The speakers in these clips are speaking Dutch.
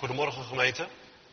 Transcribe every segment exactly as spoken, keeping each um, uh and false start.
Goedemorgen gemeente.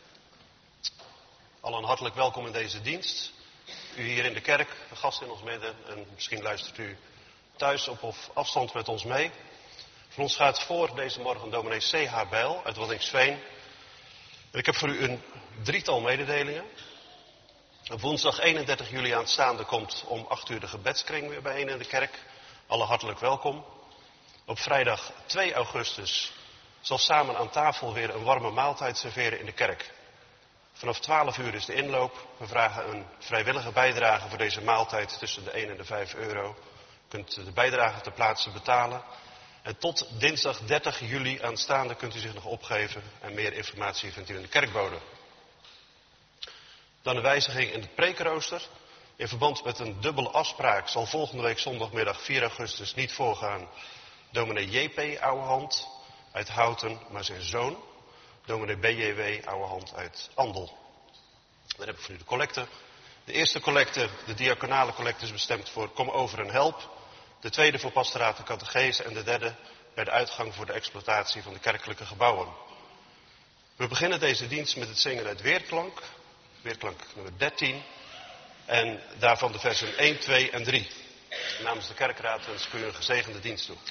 Allen hartelijk welkom in deze dienst. U hier in de kerk, de gasten in ons midden en misschien luistert u thuis op of afstand met ons mee. Voor ons gaat voor deze morgen dominee C H Bijl uit Waddinxveen. Ik heb voor u een drietal mededelingen. Op woensdag eenendertig juli aanstaande komt om acht uur de gebedskring weer bijeen in de kerk. Allen hartelijk welkom. Op vrijdag twee augustus zal samen aan tafel weer een warme maaltijd serveren in de kerk. Vanaf twaalf uur is de inloop. We vragen een vrijwillige bijdrage voor deze maaltijd tussen de één en de vijf euro. U kunt de bijdrage ter plaatse betalen. En tot dinsdag dertig juli aanstaande kunt u zich nog opgeven. En meer informatie vindt u in de kerkbode. Dan een wijziging in het preekrooster. In verband met een dubbele afspraak zal volgende week zondagmiddag vier augustus niet voorgaan dominee J P Ouwehand uit Houten, maar zijn zoon, dominee B J W Ouwehand uit Andel. Dan heb ik voor u de collecte. De eerste collecte, de diaconale collecte, is bestemd voor Kom Over en Help. De tweede voor pastoraat en catechese en de derde bij de uitgang voor de exploitatie van de kerkelijke gebouwen. We beginnen deze dienst met het zingen uit Weerklank, Weerklank nummer dertien, en daarvan de versen één, twee en drie. Namens de kerkraad wens ik u een gezegende dienst toe.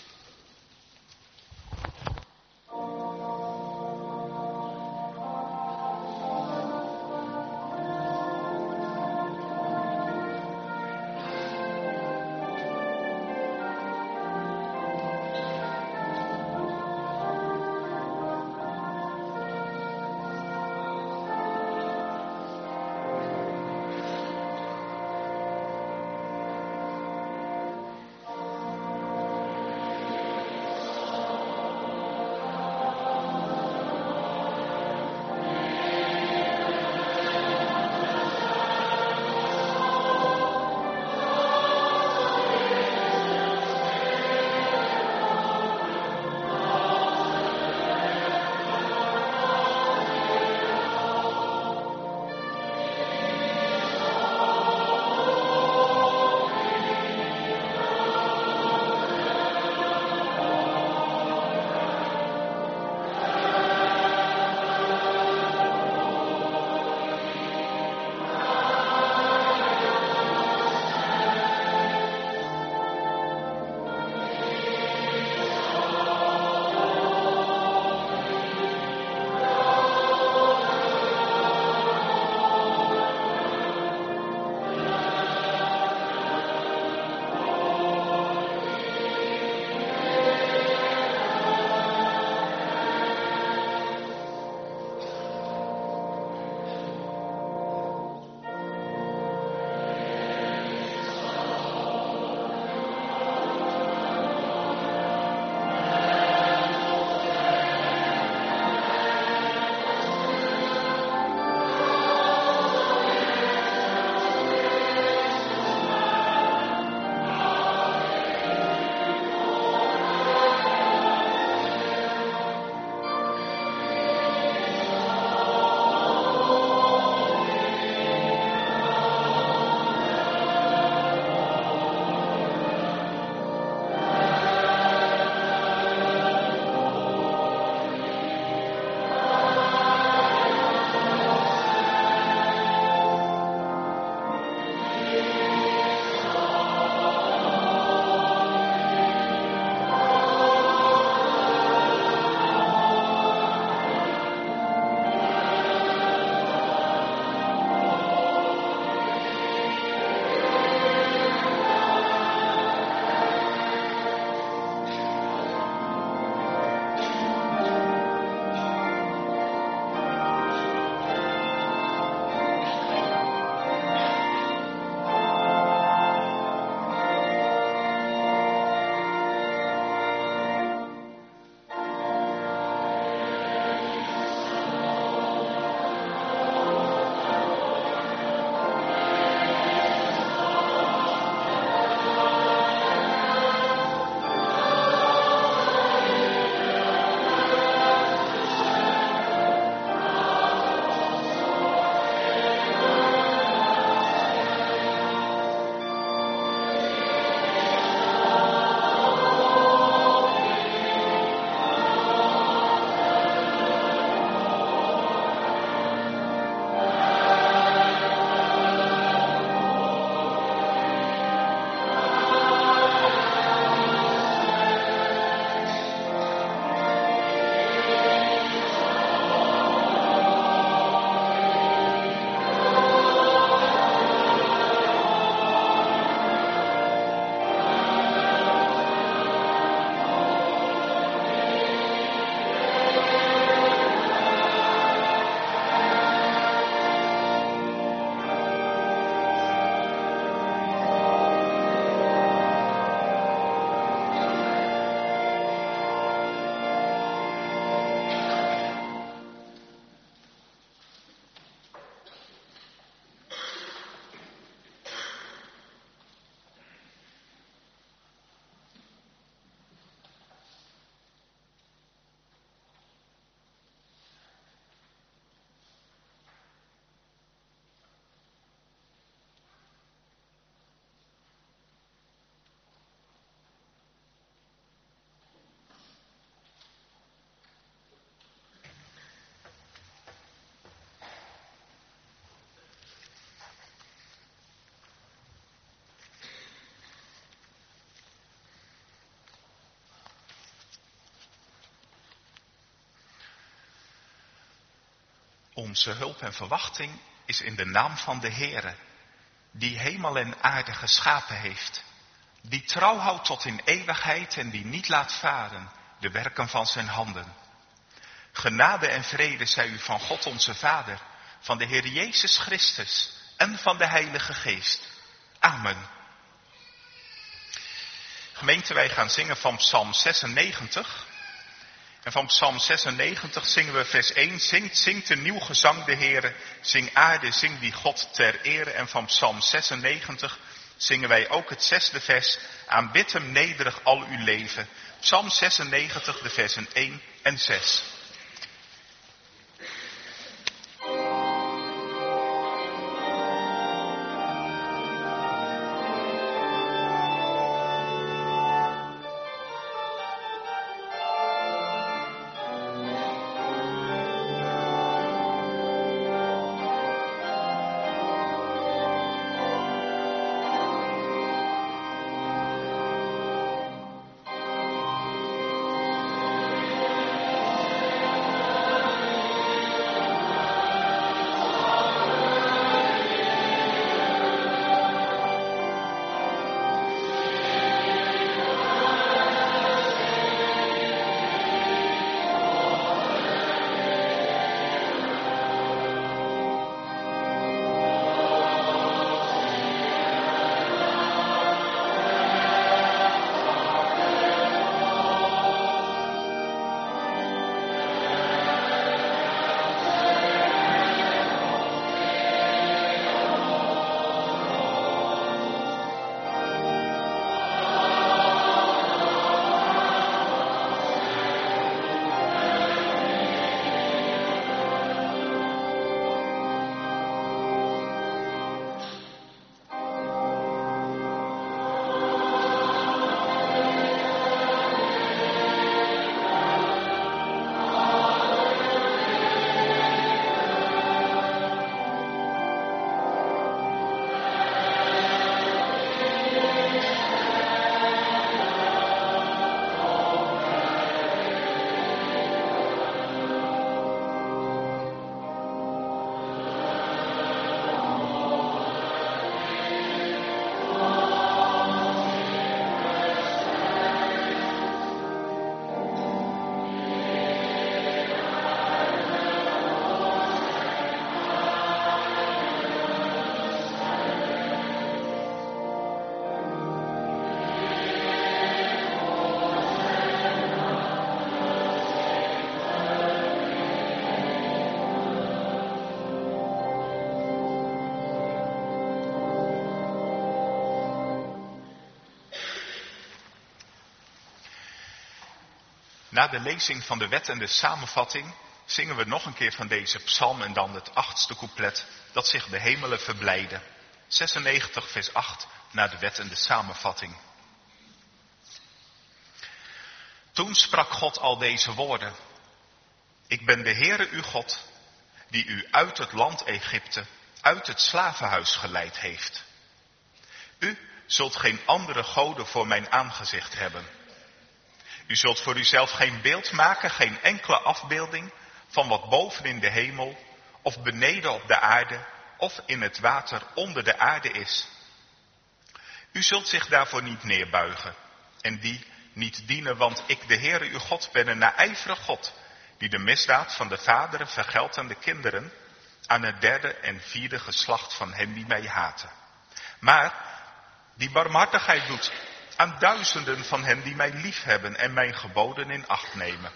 Onze hulp en verwachting is in de naam van de Heere, die hemel en aarde geschapen heeft, die trouw houdt tot in eeuwigheid en die niet laat varen de werken van zijn handen. Genade en vrede zij u van God onze Vader, van de Heer Jezus Christus en van de Heilige Geest. Amen. Gemeente, wij gaan zingen van Psalm zesennegentig. En van Psalm zesennegentig zingen we vers één. Zingt, zingt een nieuw gezang de Heere. Zing aarde, zing die God ter ere. En van Psalm zesennegentig zingen wij ook het zesde vers. Aanbid hem nederig al uw leven. Psalm zesennegentig, de versen één en zes. Na de lezing van de wet en de samenvatting zingen we nog een keer van deze psalm en dan het achtste couplet dat zich de hemelen verblijden. zesennegentig vers acht na de wet en de samenvatting. Toen sprak God al deze woorden. Ik ben de Heere uw God, die u uit het land Egypte, uit het slavenhuis geleid heeft. U zult geen andere goden voor mijn aangezicht hebben. U zult voor uzelf geen beeld maken, geen enkele afbeelding van wat boven in de hemel of beneden op de aarde of in het water onder de aarde is. U zult zich daarvoor niet neerbuigen en die niet dienen, want ik, de Heere uw God, ben een naijvere God, die de misdaad van de vaderen vergeldt aan de kinderen, aan het derde en vierde geslacht van hen die mij haten. Maar die barmhartigheid doet aan duizenden van hen die mij liefhebben en mijn geboden in acht nemen.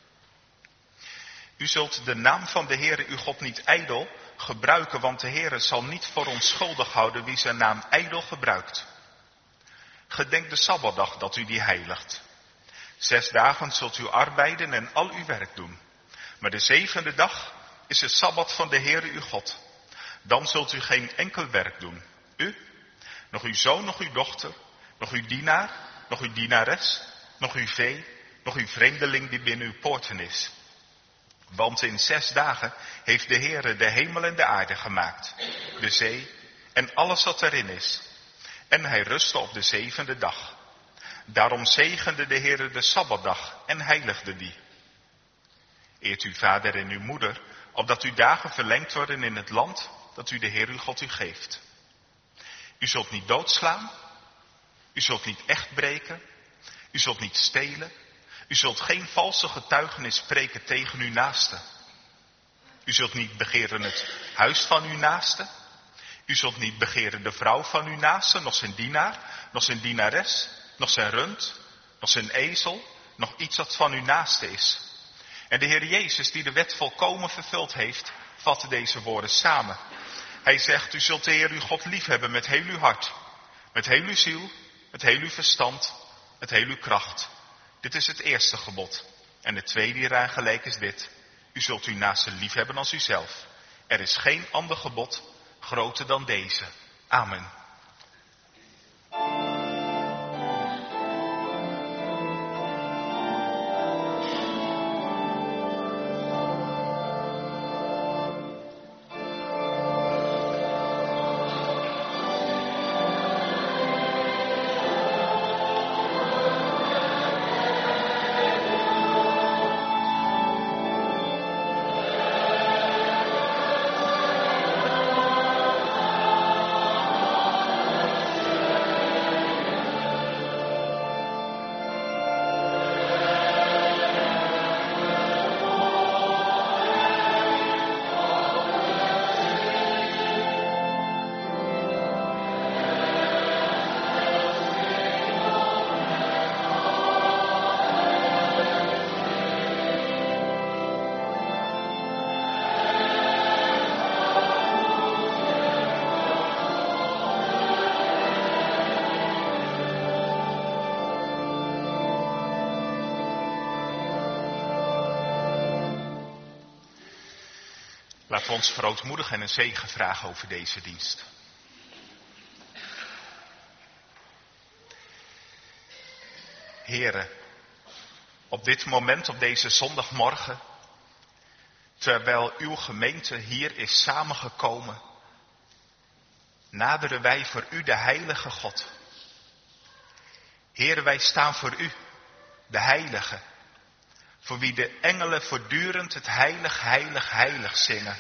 U zult de naam van de Heere uw God niet ijdel gebruiken, want de Heere zal niet voor onschuldig houden wie zijn naam ijdel gebruikt. Gedenk de Sabbatdag dat u die heiligt. Zes dagen zult u arbeiden en al uw werk doen. Maar de zevende dag is het Sabbat van de Heere uw God. Dan zult u geen enkel werk doen. U, nog uw zoon, nog uw dochter, nog uw dienaar, nog uw dienares, nog uw vee, nog uw vreemdeling die binnen uw poorten is. Want in zes dagen heeft de Heere de hemel en de aarde gemaakt, de zee en alles wat erin is. En hij rustte op de zevende dag. Daarom zegende de Heere de Sabbatdag en heiligde die. Eert uw vader en uw moeder, opdat uw dagen verlengd worden in het land dat u de Heer uw God u geeft. U zult niet doodslaan. U zult niet echt breken. U zult niet stelen. U zult geen valse getuigenis spreken tegen uw naaste. U zult niet begeren het huis van uw naaste. U zult niet begeren de vrouw van uw naaste, nog zijn dienaar, nog zijn dienares, nog zijn rund, nog zijn ezel, nog iets wat van uw naaste is. En de Heer Jezus, die de wet volkomen vervuld heeft, vatte deze woorden samen. Hij zegt, u zult de Heer uw God liefhebben met heel uw hart, met heel uw ziel, met heel uw verstand, met heel uw kracht. Dit is het eerste gebod. En het tweede hieraan gelijk is dit. U zult uw naaste liefhebben als uzelf. Er is geen ander gebod groter dan deze. Amen. Laten we ons verootmoedigen en een zegen vragen over deze dienst. Heren, op dit moment, op deze zondagmorgen, terwijl uw gemeente hier is samengekomen, naderen wij voor u de heilige God. Heren, wij staan voor u, de heilige, voor wie de engelen voortdurend het heilig, heilig, heilig zingen.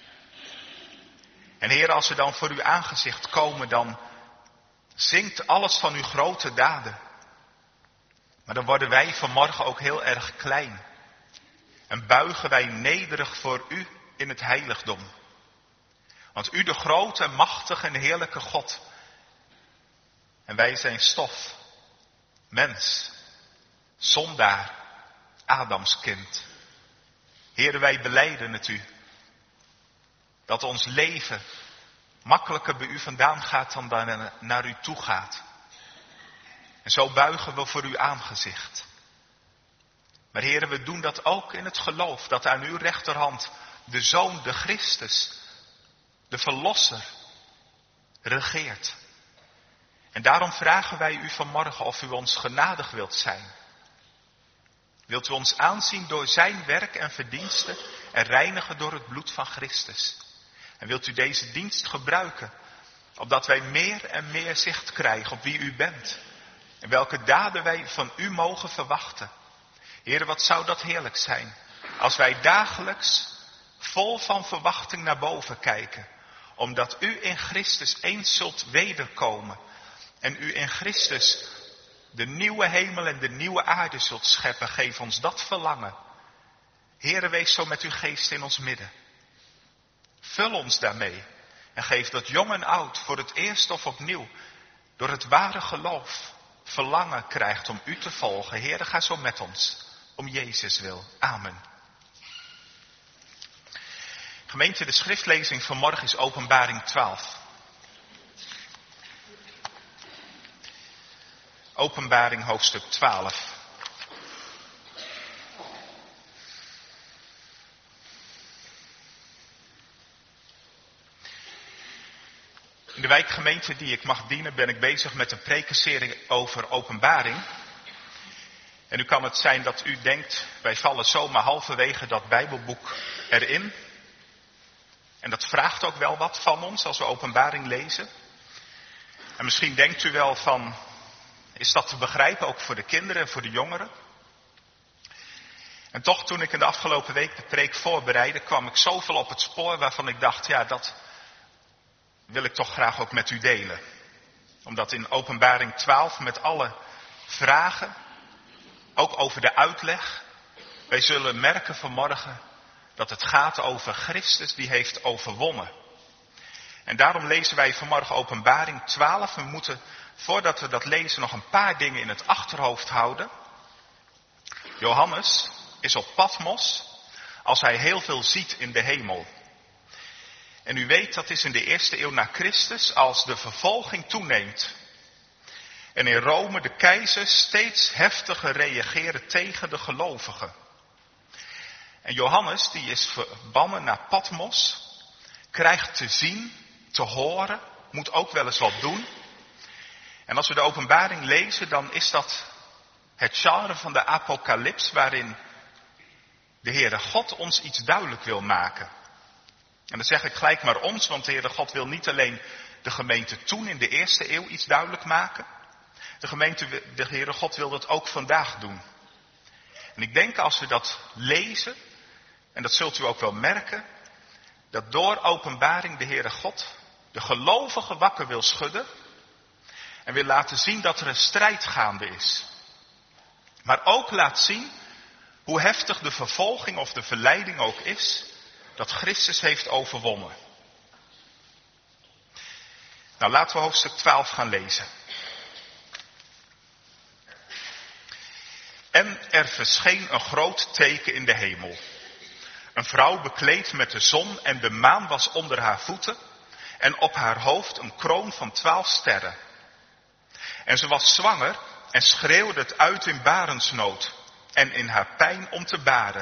En Heer, als we dan voor uw aangezicht komen, dan zingt alles van uw grote daden. Maar dan worden wij vanmorgen ook heel erg klein. En buigen wij nederig voor u in het heiligdom. Want u de grote, machtige en heerlijke God. En wij zijn stof, mens, zondaar, Adams kind. Heer, wij belijden het u. Dat ons leven makkelijker bij u vandaan gaat dan dan naar u toe gaat. En zo buigen we voor uw aangezicht. Maar Heer, we doen dat ook in het geloof dat aan uw rechterhand de Zoon, de Christus, de Verlosser, regeert. En daarom vragen wij u vanmorgen of u ons genadig wilt zijn. Wilt u ons aanzien door zijn werk en verdiensten en reinigen door het bloed van Christus. En wilt u deze dienst gebruiken, opdat wij meer en meer zicht krijgen op wie u bent. En welke daden wij van u mogen verwachten. Heer, wat zou dat heerlijk zijn, als wij dagelijks vol van verwachting naar boven kijken. Omdat u in Christus eens zult wederkomen. En u in Christus de nieuwe hemel en de nieuwe aarde zult scheppen. Geef ons dat verlangen. Heere, wees zo met uw geest in ons midden. Vul ons daarmee. En geef dat jong en oud voor het eerst of opnieuw, door het ware geloof, verlangen krijgt om u te volgen. Heere, ga zo met ons. Om Jezus wil. Amen. Gemeente, de schriftlezing van morgen is Openbaring twaalf. Openbaring hoofdstuk twaalf. In de wijkgemeente die ik mag dienen ben ik bezig met een prekenserie over openbaring. En nu kan het zijn dat u denkt, wij vallen zomaar halverwege dat Bijbelboek erin. En dat vraagt ook wel wat van ons als we openbaring lezen. En misschien denkt u wel van, is dat te begrijpen ook voor de kinderen en voor de jongeren? En toch, toen ik in de afgelopen week de preek voorbereidde, kwam ik zoveel op het spoor waarvan ik dacht, ja, dat wil ik toch graag ook met u delen. Omdat in Openbaring twaalf met alle vragen, ook over de uitleg, wij zullen merken vanmorgen dat het gaat over Christus die heeft overwonnen. En daarom lezen wij vanmorgen Openbaring twaalf. We moeten, voordat we dat lezen, nog een paar dingen in het achterhoofd houden. Johannes is op Patmos als hij heel veel ziet in de hemel. En u weet, dat is in de eerste eeuw na Christus, als de vervolging toeneemt. En in Rome de keizers steeds heftiger reageren tegen de gelovigen. En Johannes, die is verbannen naar Patmos, krijgt te zien, te horen, moet ook wel eens wat doen. En als we de Openbaring lezen, dan is dat het genre van de apocalyps waarin de Heere God ons iets duidelijk wil maken. En dan zeg ik gelijk maar ons, want de Heere God wil niet alleen de gemeente toen in de eerste eeuw iets duidelijk maken. De gemeente, de Heere God wil dat ook vandaag doen. En ik denk als we dat lezen, en dat zult u ook wel merken, dat door Openbaring de Heere God de gelovigen wakker wil schudden en wil laten zien dat er een strijd gaande is. Maar ook laat zien hoe heftig de vervolging of de verleiding ook is, dat Christus heeft overwonnen. Nou, laten we hoofdstuk twaalf gaan lezen. En er verscheen een groot teken in de hemel. Een vrouw bekleed met de zon en de maan was onder haar voeten en op haar hoofd een kroon van twaalf sterren. En ze was zwanger en schreeuwde het uit in barensnood en in haar pijn om te baren.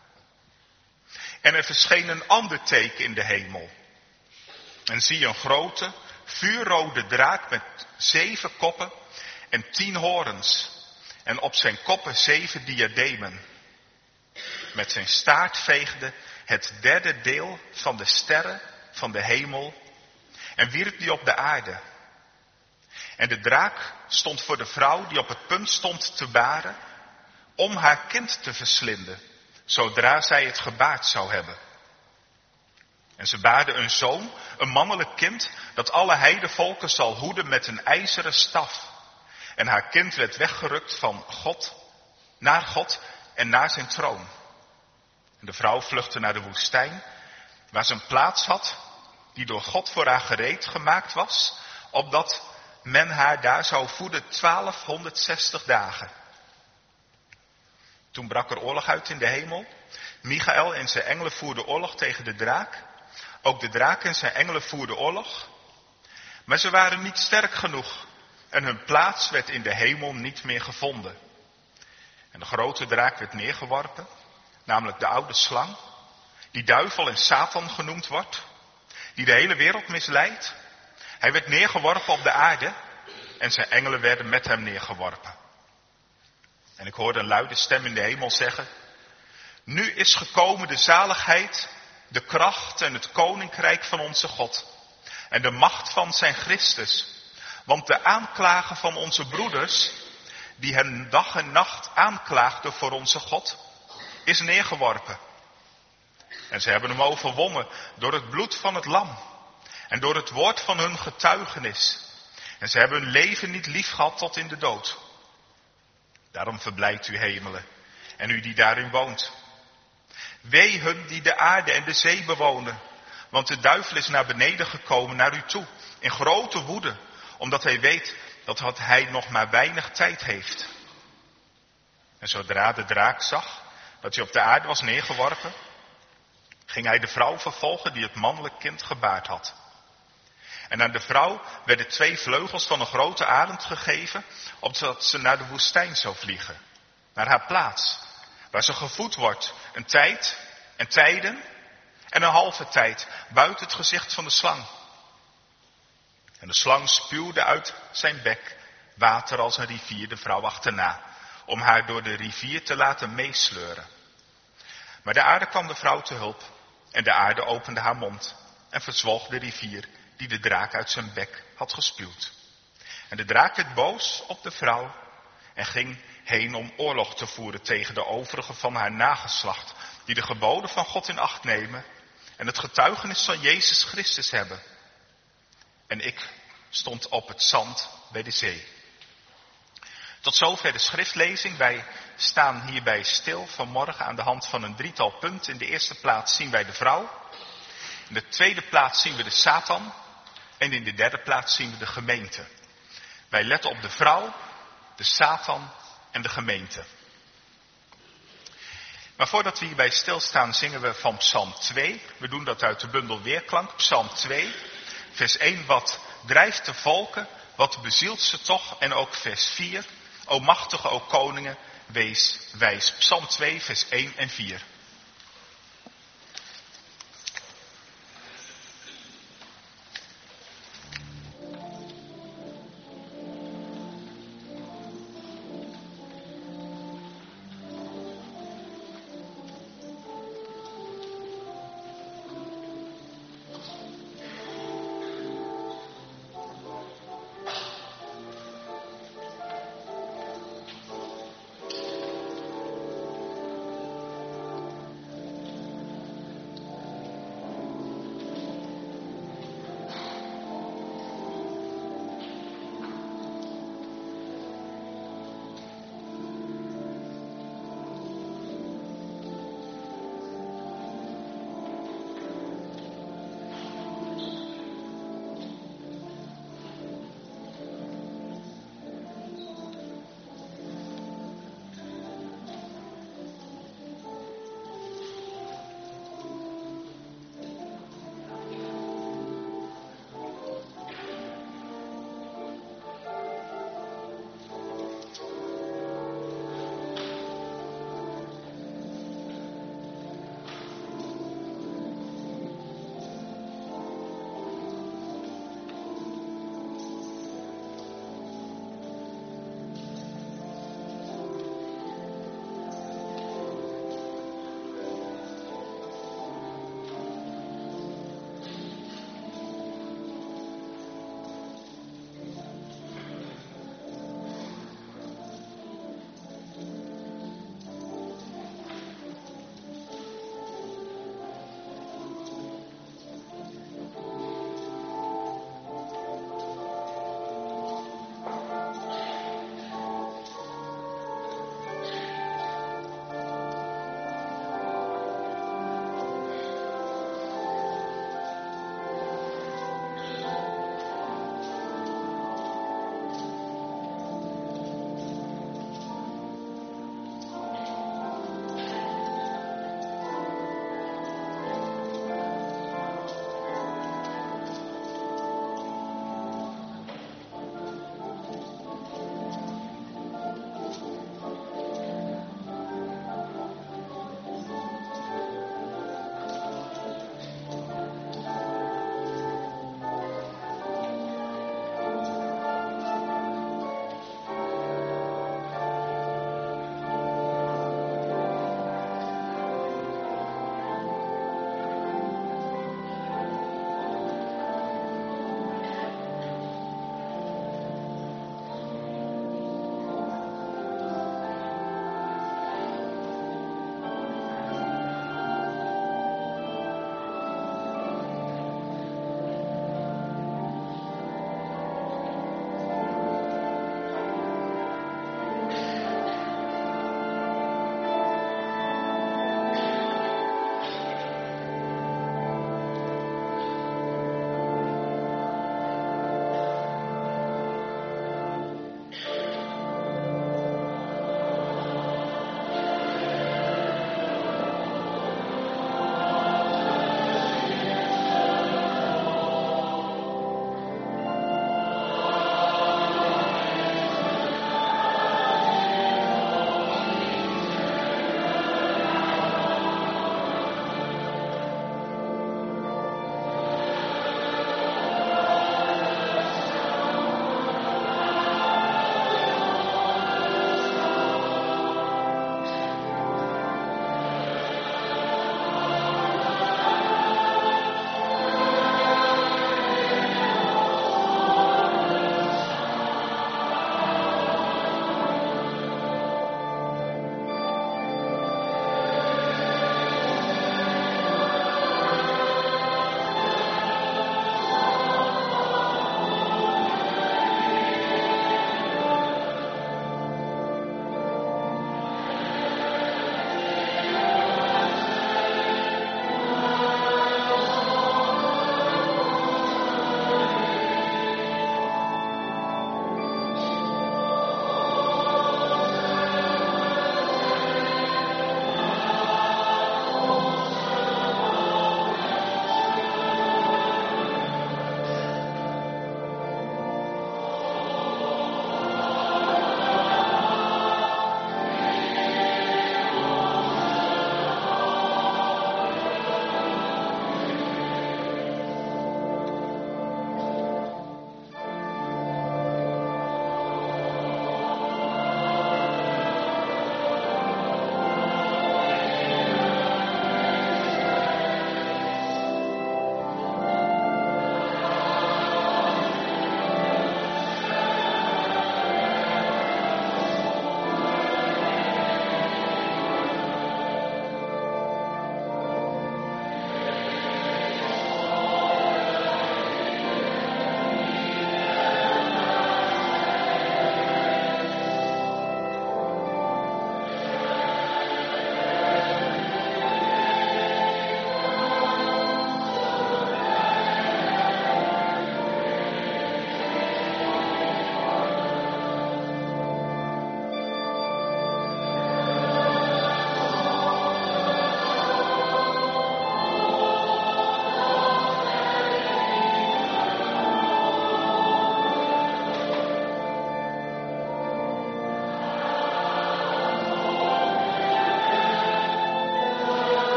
En er verscheen een ander teken in de hemel. En zie een grote, vuurrode draak met zeven koppen en tien horens. En op zijn koppen zeven diademen. Met zijn staart veegde het derde deel van de sterren van de hemel en wierp die op de aarde. En de draak stond voor de vrouw die op het punt stond te baren om haar kind te verslinden, zodra zij het gebaard zou hebben. En ze baarde een zoon, een mannelijk kind, dat alle heidevolken zal hoeden met een ijzeren staf. En haar kind werd weggerukt van God, naar God en naar zijn troon. En de vrouw vluchtte naar de woestijn, waar ze een plaats had, die door God voor haar gereed gemaakt was, opdat men haar daar zou voeden twaalfhonderdzestig dagen. Toen brak er oorlog uit in de hemel. Michael en zijn engelen voerden oorlog tegen de draak. Ook de draak en zijn engelen voerden oorlog. Maar ze waren niet sterk genoeg en hun plaats werd in de hemel niet meer gevonden. En de grote draak werd neergeworpen, namelijk de oude slang, die duivel en Satan genoemd wordt, die de hele wereld misleidt. Hij werd neergeworpen op de aarde en zijn engelen werden met hem neergeworpen. En ik hoorde een luide stem in de hemel zeggen: nu is gekomen de zaligheid, de kracht en het koninkrijk van onze God en de macht van zijn Christus. Want de aanklager van onze broeders, die hen dag en nacht aanklaagde voor onze God, is neergeworpen. En ze hebben hem overwonnen door het bloed van het lam en door het woord van hun getuigenis. En ze hebben hun leven niet lief gehad tot in de dood. Daarom verblijdt u hemelen en u die daarin woont. Wee hun die de aarde en de zee bewonen, want de duivel is naar beneden gekomen naar u toe, in grote woede, omdat hij weet dat hij nog maar weinig tijd heeft. En zodra de draak zag dat hij op de aarde was neergeworpen, ging hij de vrouw vervolgen die het mannelijk kind gebaard had. En aan de vrouw werden twee vleugels van een grote arend gegeven, opdat ze naar de woestijn zou vliegen, naar haar plaats, waar ze gevoed wordt, een tijd en tijden en een halve tijd, buiten het gezicht van de slang. En de slang spuwde uit zijn bek water als een rivier de vrouw achterna, om haar door de rivier te laten meesleuren. Maar de aarde kwam de vrouw te hulp en de aarde opende haar mond en verzwolg de rivier die de draak uit zijn bek had gespuwd. En de draak werd boos op de vrouw en ging heen om oorlog te voeren tegen de overigen van haar nageslacht, die de geboden van God in acht nemen en het getuigenis van Jezus Christus hebben. En ik stond op het zand bij de zee. Tot zover de schriftlezing. Wij staan hierbij stil vanmorgen aan de hand van een drietal punten. In de eerste plaats zien wij de vrouw. In de tweede plaats zien we de Satan. En in de derde plaats zien we de gemeente. Wij letten op de vrouw, de Satan en de gemeente. Maar voordat we hierbij stilstaan zingen we van Psalm twee. We doen dat uit de bundel Weerklank. Psalm twee, vers één. Wat drijft de volken, wat bezielt ze toch? En ook vers vier. O machtige, o koningen, wees wijs. Psalm twee, vers één en vier.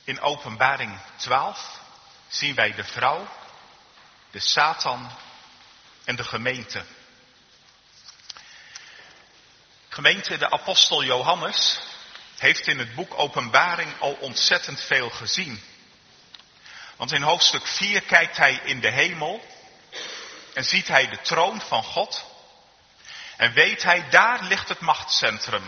In Openbaring twaalf zien wij de vrouw, de Satan en de gemeente. Gemeente, de apostel Johannes heeft in het boek Openbaring al ontzettend veel gezien. Want in hoofdstuk vier kijkt hij in de hemel en ziet hij de troon van God. En weet hij, daar ligt het machtscentrum.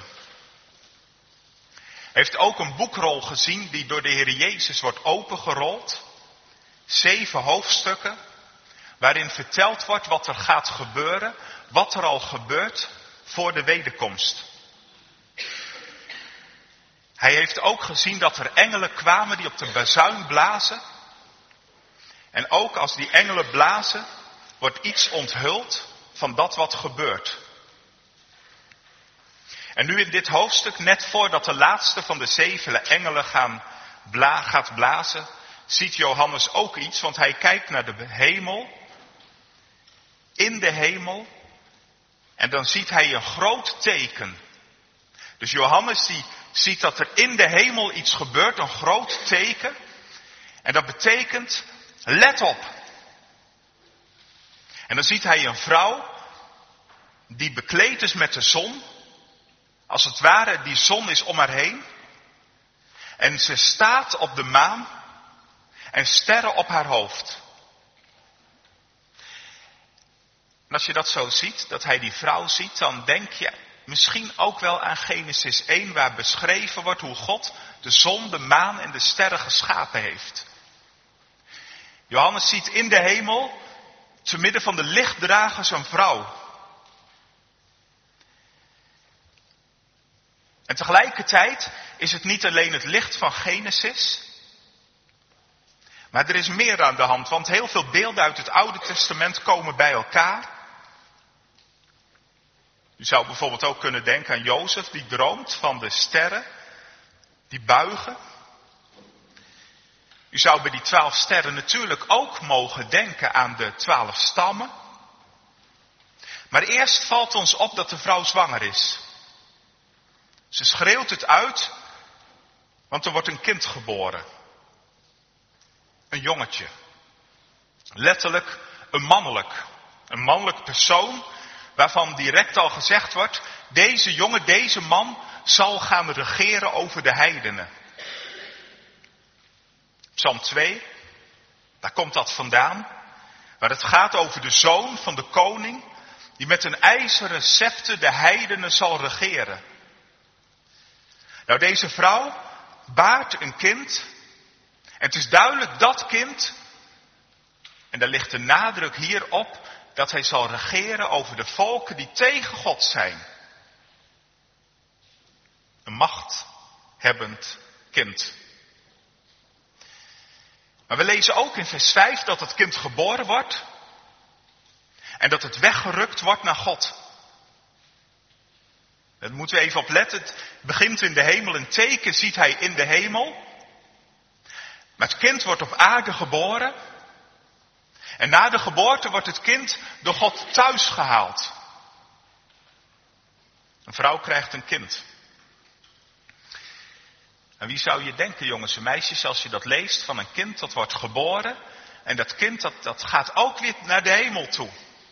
Hij heeft ook een boekrol gezien die door de Heer Jezus wordt opengerold. Zeven hoofdstukken waarin verteld wordt wat er gaat gebeuren, wat er al gebeurt voor de wederkomst. Hij heeft ook gezien dat er engelen kwamen die op de bazuin blazen. En ook als die engelen blazen, wordt iets onthuld van dat wat gebeurt. En nu in dit hoofdstuk, net voordat de laatste van de zeven engelen gaan bla, gaat blazen, ziet Johannes ook iets, want hij kijkt naar de hemel, in de hemel, en dan ziet hij een groot teken. Dus Johannes die ziet dat er in de hemel iets gebeurt, een groot teken, en dat betekent, let op. En dan ziet hij een vrouw die bekleed is met de zon. Als het ware, die zon is om haar heen. En ze staat op de maan en sterren op haar hoofd. En als je dat zo ziet, dat hij die vrouw ziet, dan denk je misschien ook wel aan Genesis één, waar beschreven wordt hoe God de zon, de maan en de sterren geschapen heeft. Johannes ziet in de hemel, te midden van de lichtdragers, een vrouw. En tegelijkertijd is het niet alleen het licht van Genesis, maar er is meer aan de hand, want heel veel beelden uit het Oude Testament komen bij elkaar. U zou bijvoorbeeld ook kunnen denken aan Jozef, die droomt van de sterren, die buigen. U zou bij die twaalf sterren natuurlijk ook mogen denken aan de twaalf stammen. Maar eerst valt ons op dat de vrouw zwanger is. Ze schreeuwt het uit, want er wordt een kind geboren. Een jongetje. Letterlijk een mannelijk. Een mannelijk persoon waarvan direct al gezegd wordt, deze jongen, deze man zal gaan regeren over de heidenen. Psalm twee, daar komt dat vandaan, waar het gaat over de zoon van de koning, die met een ijzeren scepter de heidenen zal regeren. Nou, deze vrouw baart een kind, en het is duidelijk dat kind, en daar ligt de nadruk hierop, dat hij zal regeren over de volken die tegen God zijn. Een machthebbend kind. Maar we lezen ook in vers vijf dat het kind geboren wordt en dat het weggerukt wordt naar God. Daar moeten we even op letten. Het begint in de hemel, een teken ziet hij in de hemel. Maar het kind wordt op aarde geboren. En na de geboorte wordt het kind door God thuis gehaald. Een vrouw krijgt een kind. En wie zou je denken, jongens en meisjes, als je dat leest van een kind dat wordt geboren. En dat kind dat, dat gaat ook weer naar de hemel toe.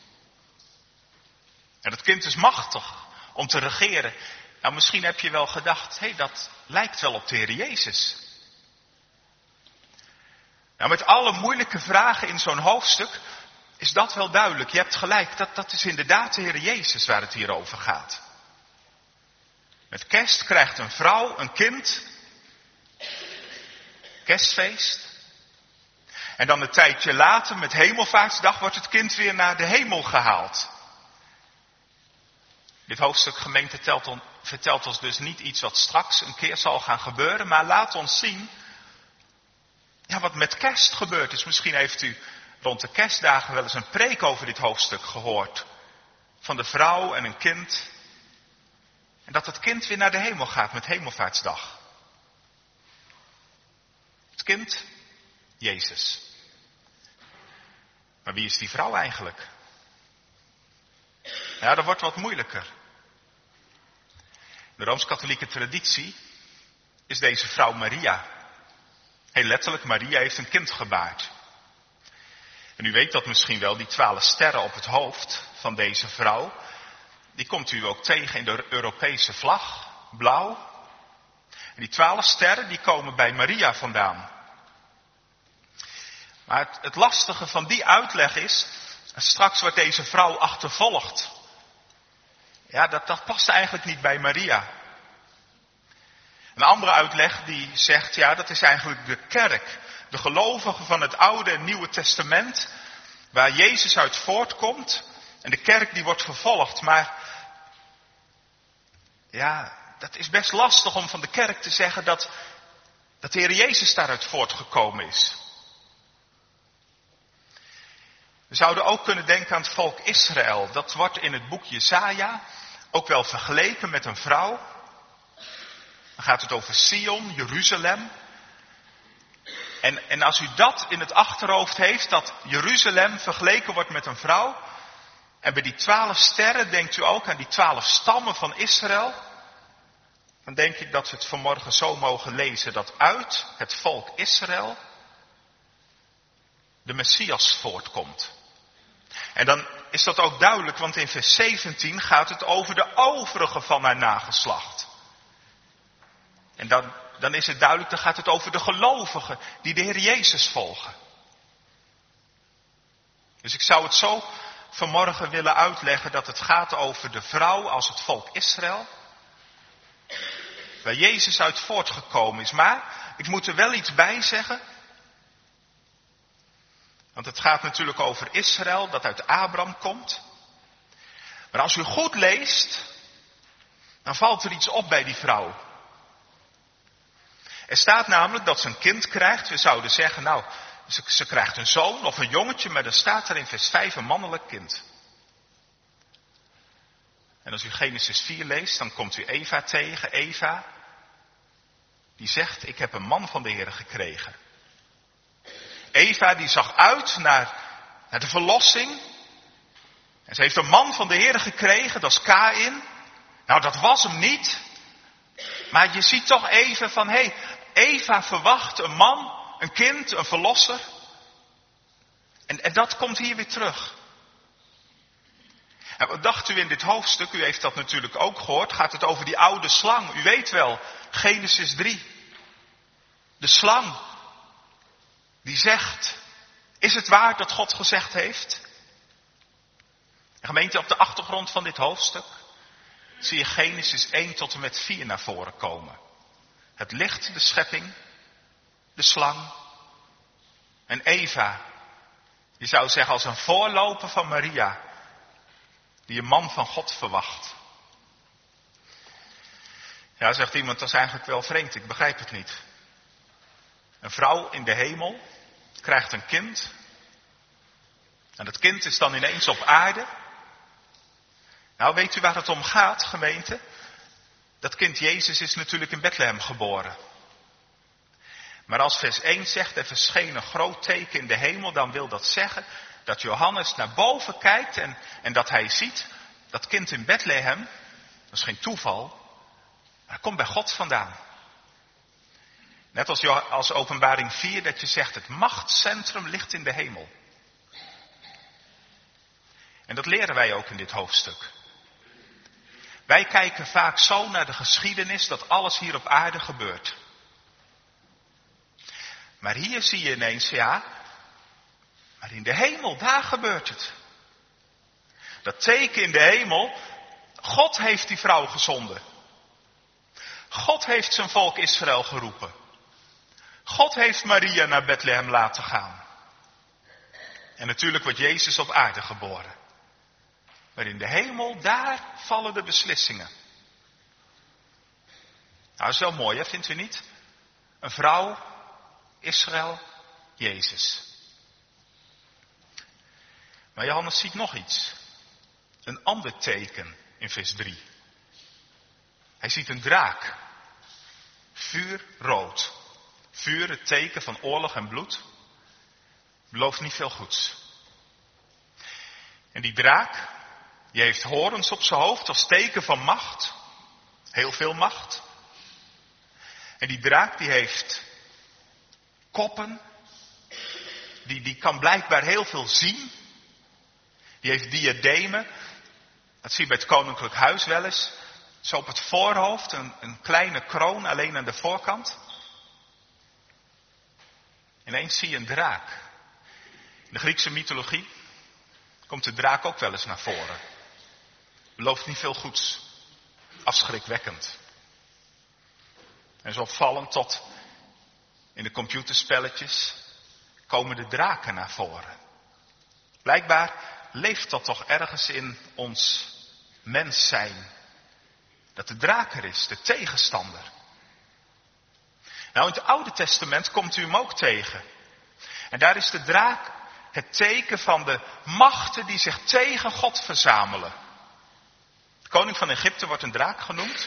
En dat kind is machtig om te regeren. Nou, misschien heb je wel gedacht, hé, hey, dat lijkt wel op de Heer Jezus. Nou, met alle moeilijke vragen in zo'n hoofdstuk is dat wel duidelijk. Je hebt gelijk, dat, dat is inderdaad de Heer Jezus waar het hier over gaat. Met kerst krijgt een vrouw een kind. Kerstfeest. En dan een tijdje later, met Hemelvaartsdag, wordt het kind weer naar de hemel gehaald. Dit hoofdstuk gemeente telt on, vertelt ons dus niet iets wat straks een keer zal gaan gebeuren, maar laat ons zien ja, wat met kerst gebeurd is. Misschien heeft u rond de kerstdagen wel eens een preek over dit hoofdstuk gehoord. Van de vrouw en een kind. En dat het kind weer naar de hemel gaat met Hemelvaartsdag. Het kind, Jezus. Maar wie is die vrouw eigenlijk? Ja, dat wordt wat moeilijker. In de Rooms-Katholieke traditie is deze vrouw Maria. Heel letterlijk, Maria heeft een kind gebaard. En u weet dat misschien wel, die twaalf sterren op het hoofd van deze vrouw, die komt u ook tegen in de Europese vlag, blauw. En die twaalf sterren, die komen bij Maria vandaan. Maar het, het lastige van die uitleg is, straks wordt deze vrouw achtervolgd. Ja, dat, dat past eigenlijk niet bij Maria. Een andere uitleg die zegt, ja, dat is eigenlijk de kerk. De gelovigen van het Oude en Nieuwe Testament, waar Jezus uit voortkomt. En de kerk die wordt vervolgd. Maar, ja, dat is best lastig om van de kerk te zeggen dat, dat de Heer Jezus daaruit voortgekomen is. We zouden ook kunnen denken aan het volk Israël. Dat wordt in het boek Jesaja ook wel vergeleken met een vrouw. Dan gaat het over Sion, Jeruzalem. En, en als u dat in het achterhoofd heeft, dat Jeruzalem vergeleken wordt met een vrouw. En bij die twaalf sterren denkt u ook aan die twaalf stammen van Israël. Dan denk ik dat we het vanmorgen zo mogen lezen, dat uit het volk Israël de Messias voortkomt. En dan is dat ook duidelijk, want in vers zeventien gaat het over de overige van haar nageslacht. En dan, dan is het duidelijk, dan gaat het over de gelovigen die de Heer Jezus volgen. Dus ik zou het zo vanmorgen willen uitleggen dat het gaat over de vrouw als het volk Israël, waar Jezus uit voortgekomen is. Maar ik moet er wel iets bij zeggen. Want het gaat natuurlijk over Israël, dat uit Abraham komt. Maar als u goed leest, dan valt er iets op bij die vrouw. Er staat namelijk dat ze een kind krijgt. We zouden zeggen, nou, ze, ze krijgt een zoon of een jongetje, maar dan staat er in vers vijf een mannelijk kind. En als u Genesis vier leest, dan komt u Eva tegen. Eva, die zegt, ik heb een man van de Heer gekregen. Eva die zag uit naar, naar de verlossing. En ze heeft een man van de Heer gekregen, dat is Kaïn. Nou, dat was hem niet. Maar je ziet toch even van, hé, hey, Eva verwacht een man, een kind, een verlosser. En, en dat komt hier weer terug. En wat dacht u in dit hoofdstuk? U heeft dat natuurlijk ook gehoord. Gaat het over die oude slang? U weet wel, Genesis drie. De slang. Die zegt, is het waar dat God gezegd heeft? En gemeente, op de achtergrond van dit hoofdstuk zie je Genesis één tot en met vier naar voren komen. Het licht, de schepping, de slang en Eva. Je zou zeggen als een voorloper van Maria, die een man van God verwacht. Ja, zegt iemand, dat is eigenlijk wel vreemd, ik begrijp het niet. Een vrouw in de hemel krijgt een kind. En dat kind is dan ineens op aarde. Nou, weet u waar het om gaat, gemeente? Dat kind Jezus is natuurlijk in Bethlehem geboren. Maar als vers één zegt, er verscheen een groot teken in de hemel, dan wil dat zeggen dat Johannes naar boven kijkt en, en dat hij ziet, dat kind in Bethlehem, dat is geen toeval, maar dat komt bij God vandaan. Net als, als Openbaring vier, dat je zegt, het machtscentrum ligt in de hemel. En dat leren wij ook in dit hoofdstuk. Wij kijken vaak zo naar de geschiedenis dat alles hier op aarde gebeurt. Maar hier zie je ineens, ja, maar in de hemel, daar gebeurt het. Dat teken in de hemel, God heeft die vrouw gezonden. God heeft zijn volk Israël geroepen. God heeft Maria naar Bethlehem laten gaan. En natuurlijk wordt Jezus op aarde geboren. Maar in de hemel, daar vallen de beslissingen. Nou, dat is wel mooi, hè? Vindt u niet? Een vrouw, Israël, Jezus. Maar Johannes ziet nog iets. Een ander teken in vers drie. Hij ziet een draak. Vuurrood. Vuur, het teken van oorlog en bloed. Belooft niet veel goeds. En die draak, die heeft horens op zijn hoofd als teken van macht. Heel veel macht. En die draak die heeft koppen. Die, die kan blijkbaar heel veel zien. Die heeft diademen. Dat zie je bij het koninklijk huis wel eens. Zo op het voorhoofd, een, een kleine kroon alleen aan de voorkant. Ineens zie je een draak. In de Griekse mythologie komt de draak ook wel eens naar voren. Belooft niet veel goeds. Afschrikwekkend. En zo opvallend tot in de computerspelletjes komen de draken naar voren. Blijkbaar leeft dat toch ergens in ons mens zijn. Dat de draak er is, de tegenstander. Nou, in het Oude Testament komt u hem ook tegen. En daar is de draak het teken van de machten die zich tegen God verzamelen. De koning van Egypte wordt een draak genoemd.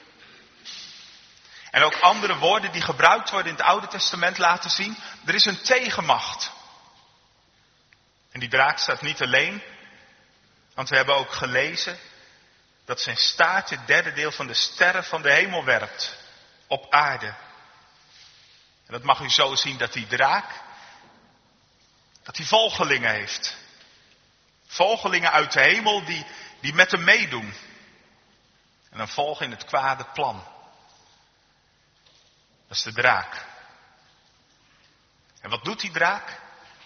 En ook andere woorden die gebruikt worden in het Oude Testament laten zien. Er is een tegenmacht. En die draak staat niet alleen. Want we hebben ook gelezen dat zijn staart het derde deel van de sterren van de hemel werpt. Op aarde. En dat mag u zo zien dat die draak, dat hij volgelingen heeft. Volgelingen uit de hemel die, die met hem meedoen. En dan volgen in het kwade plan. Dat is de draak. En wat doet die draak?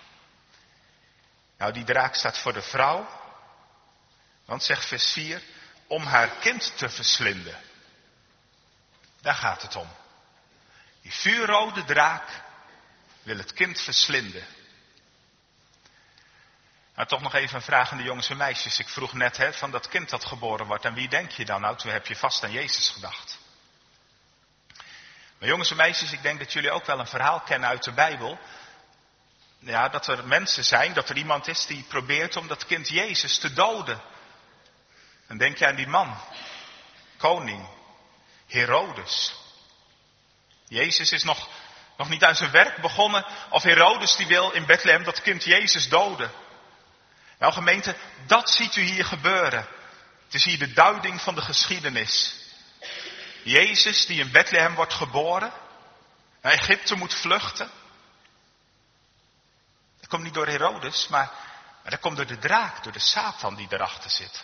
Nou, die draak staat voor de vrouw. Want zegt vers vier, om haar kind te verslinden. Daar gaat het om. Die vuurrode draak wil het kind verslinden. Nou, toch nog even een vraag aan de jongens en meisjes. Ik vroeg net, hè, van dat kind dat geboren wordt. En wie denk je dan? Nou, toen heb je vast aan Jezus gedacht. Maar jongens en meisjes, ik denk dat jullie ook wel een verhaal kennen uit de Bijbel. Ja, dat er mensen zijn, dat er iemand is die probeert om dat kind Jezus te doden. Dan denk je aan die man, koning, Herodes. Jezus is nog, nog niet aan zijn werk begonnen, of Herodes die wil in Bethlehem dat kind Jezus doden. Nou gemeente, dat ziet u hier gebeuren. Het is hier de duiding van de geschiedenis. Jezus die in Bethlehem wordt geboren, naar Egypte moet vluchten. Dat komt niet door Herodes, maar, maar dat komt door de draak, door de Satan die erachter zit.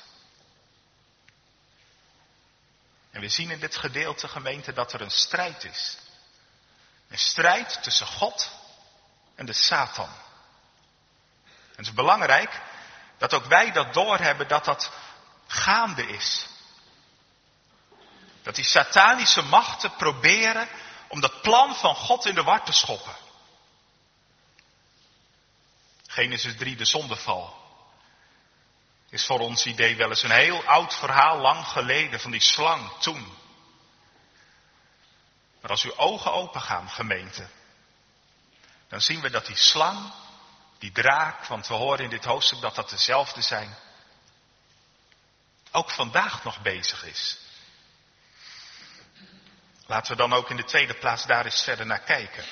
En we zien in dit gedeelte, gemeente, dat er een strijd is. Een strijd tussen God en de Satan. En het is belangrijk dat ook wij dat doorhebben, dat dat gaande is. Dat die satanische machten proberen om dat plan van God in de war te schoppen. Genesis drie, de zondeval, is voor ons idee wel eens een heel oud verhaal, lang geleden, van die slang toen. Maar als uw ogen open gaan, gemeente, dan zien we dat die slang, die draak, want we horen in dit hoofdstuk dat dat dezelfde zijn, ook vandaag nog bezig is. Laten we dan ook in de tweede plaats daar eens verder naar kijken.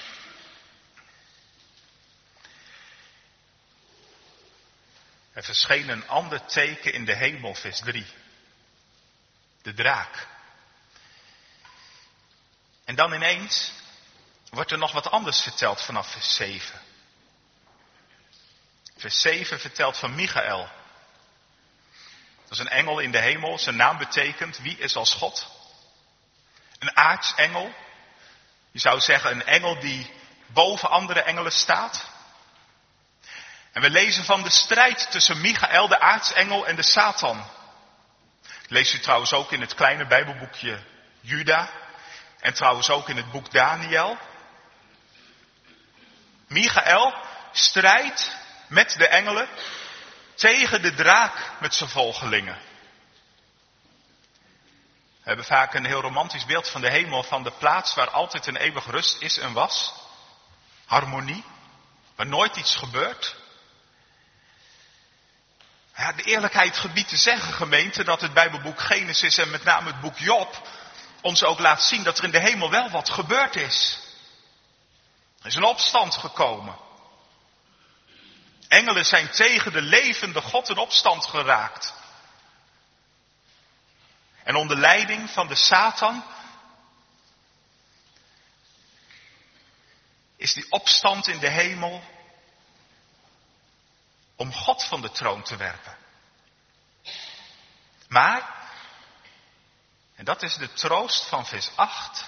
Er verscheen een ander teken in de hemel, vers drie. De draak. En dan ineens wordt er nog wat anders verteld vanaf vers zeven. Vers zeven vertelt van Michael. Dat is een engel in de hemel. Zijn naam betekent wie is als God. Een aartsengel. Je zou zeggen een engel die boven andere engelen staat. En we lezen van de strijd tussen Michael, de aartsengel, en de Satan. Lees u trouwens ook in het kleine Bijbelboekje Juda. En trouwens ook in het boek Daniel. Michael strijdt met de engelen tegen de draak met zijn volgelingen. We hebben vaak een heel romantisch beeld van de hemel, van de plaats waar altijd een eeuwig rust is en was. Harmonie, waar nooit iets gebeurt. Ja, de eerlijkheid gebiedt te zeggen, gemeente, dat het Bijbelboek Genesis en met name het boek Job ons ook laat zien dat er in de hemel wel wat gebeurd is. Er is een opstand gekomen. Engelen zijn tegen de levende God in opstand geraakt. En onder leiding van de Satan is is die opstand in de hemel om God van de troon te werpen. Maar, en dat is de troost van vers acht.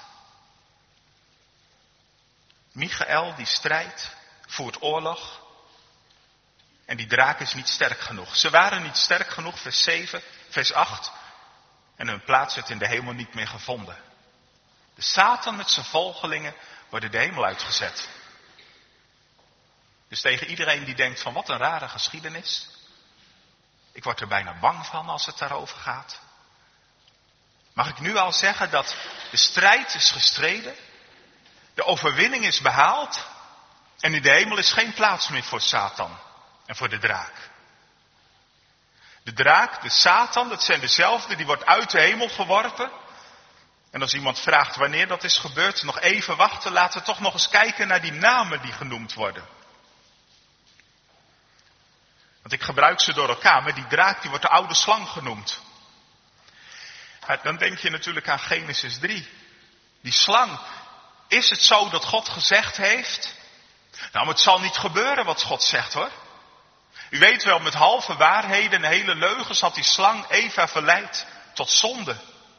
Michael die strijdt, voert oorlog. En die draak is niet sterk genoeg. Ze waren niet sterk genoeg, vers zeven, vers acht. En hun plaats werd in de hemel niet meer gevonden. De Satan met zijn volgelingen worden de hemel uitgezet. Dus tegen iedereen die denkt van wat een rare geschiedenis. Ik word er bijna bang van als het daarover gaat. Mag ik nu al zeggen dat de strijd is gestreden. De overwinning is behaald. En in de hemel is geen plaats meer voor Satan en voor de draak. De draak, de Satan, dat zijn dezelfde, die wordt uit de hemel geworpen. En als iemand vraagt wanneer dat is gebeurd, nog even wachten, laten we toch nog eens kijken naar die namen die genoemd worden. Want ik gebruik ze door elkaar, maar die draak die wordt de oude slang genoemd. Dan denk je natuurlijk aan Genesis drie. Die slang, is het zo dat God gezegd heeft? Nou, maar het zal niet gebeuren wat God zegt hoor. U weet wel, met halve waarheden en hele leugens had die slang Eva verleid tot zonde.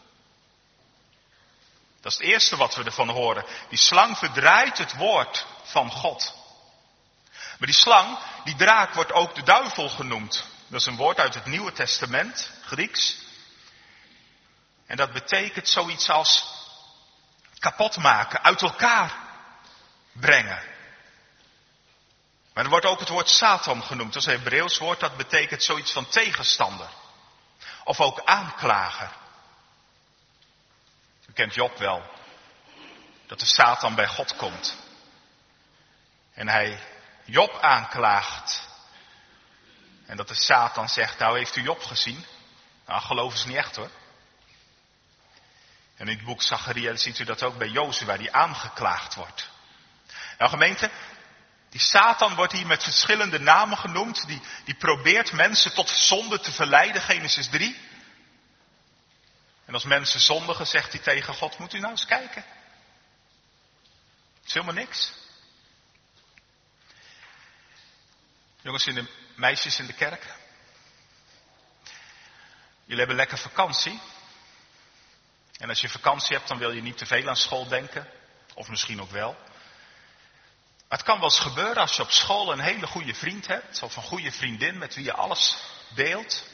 Dat is het eerste wat we ervan horen. Die slang verdraait het woord van God. Maar die slang, die draak, wordt ook de duivel genoemd. Dat is een woord uit het Nieuwe Testament, Grieks. En dat betekent zoiets als kapot maken, uit elkaar brengen. Maar er wordt ook het woord Satan genoemd. Dat is een Hebreeuws woord, dat betekent zoiets van tegenstander. Of ook aanklager. U kent Job wel. Dat de Satan bij God komt. En hij Job aanklaagt. En dat de Satan zegt, nou heeft u Job gezien? Nou, geloven ze niet echt hoor. En in het boek Zacharia ziet u dat ook bij Jozua, die aangeklaagd wordt. Nou gemeente, die Satan wordt hier met verschillende namen genoemd. Die, die probeert mensen tot zonde te verleiden, Genesis drie. En als mensen zondigen, zegt hij tegen God, moet u nou eens kijken. Het is helemaal niks. Jongens en de meisjes in de kerk. Jullie hebben lekker vakantie. En als je vakantie hebt, dan wil je niet te veel aan school denken. Of misschien ook wel. Maar het kan wel eens gebeuren als je op school een hele goede vriend hebt. Of een goede vriendin met wie je alles deelt.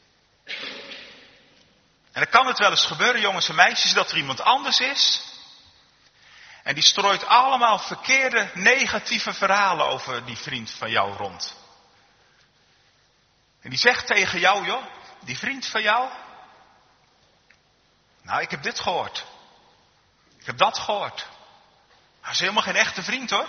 En dan kan het wel eens gebeuren, jongens en meisjes, dat er iemand anders is. En die strooit allemaal verkeerde, negatieve verhalen over die vriend van jou rond. En die zegt tegen jou, joh, die vriend van jou. Nou, ik heb dit gehoord. Ik heb dat gehoord. Hij is helemaal geen echte vriend hoor.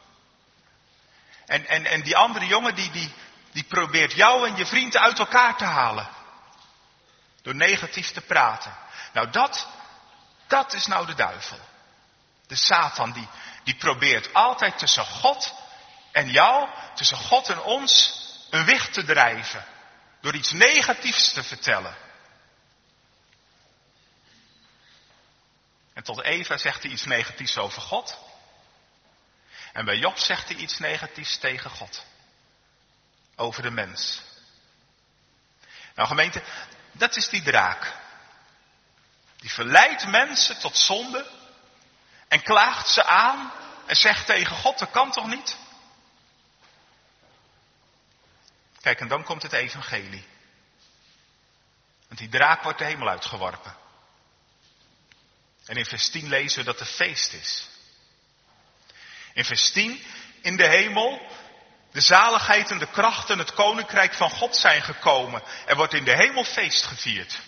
En, en, en die andere jongen die, die, die probeert jou en je vriend uit elkaar te halen. Door negatief te praten. Nou dat, dat is nou de duivel. De Satan die, die probeert altijd tussen God en jou, tussen God en ons, een wicht te drijven. Door iets negatiefs te vertellen. En tot Eva zegt hij iets negatiefs over God. En bij Job zegt hij iets negatiefs tegen God. Over de mens. Nou gemeente, dat is die draak. Die verleidt mensen tot zonde. En klaagt ze aan. En zegt tegen God, dat kan toch niet? Kijk, en dan komt het evangelie. Want die draak wordt de hemel uitgeworpen. En in vers tien lezen we dat er feest is. In vers tien, in de hemel, de zaligheid en de kracht en het koninkrijk van God zijn gekomen. Er wordt in de hemel feest gevierd.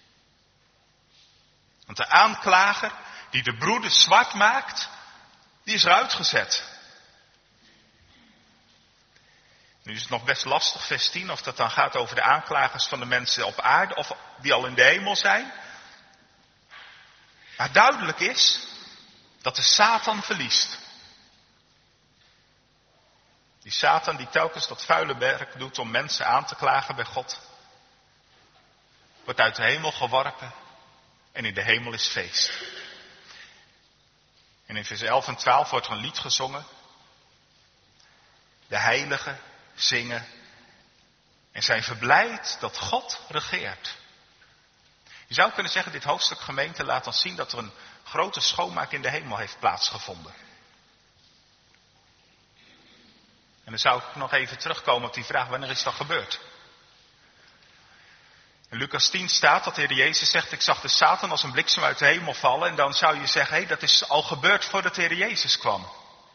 Want de aanklager die de broeders zwart maakt, die is eruit gezet. Nu is het nog best lastig, vers tien, of dat dan gaat over de aanklagers van de mensen op aarde, of die al in de hemel zijn. Maar duidelijk is dat de Satan verliest. Die Satan die telkens dat vuile werk doet om mensen aan te klagen bij God. Wordt uit de hemel geworpen en in de hemel is feest. En in vers elf en twaalf wordt er een lied gezongen. de heiligen zingen en zijn verblijd dat God regeert. Je zou kunnen zeggen, dit hoofdstuk gemeente laat ons zien dat er een grote schoonmaak in de hemel heeft plaatsgevonden. En dan zou ik nog even terugkomen op die vraag, wanneer is dat gebeurd? In Lucas tien staat dat de Heer Jezus zegt, ik zag de Satan als een bliksem uit de hemel vallen. En dan zou je zeggen, hé, hey, dat is al gebeurd voordat de Heer Jezus kwam.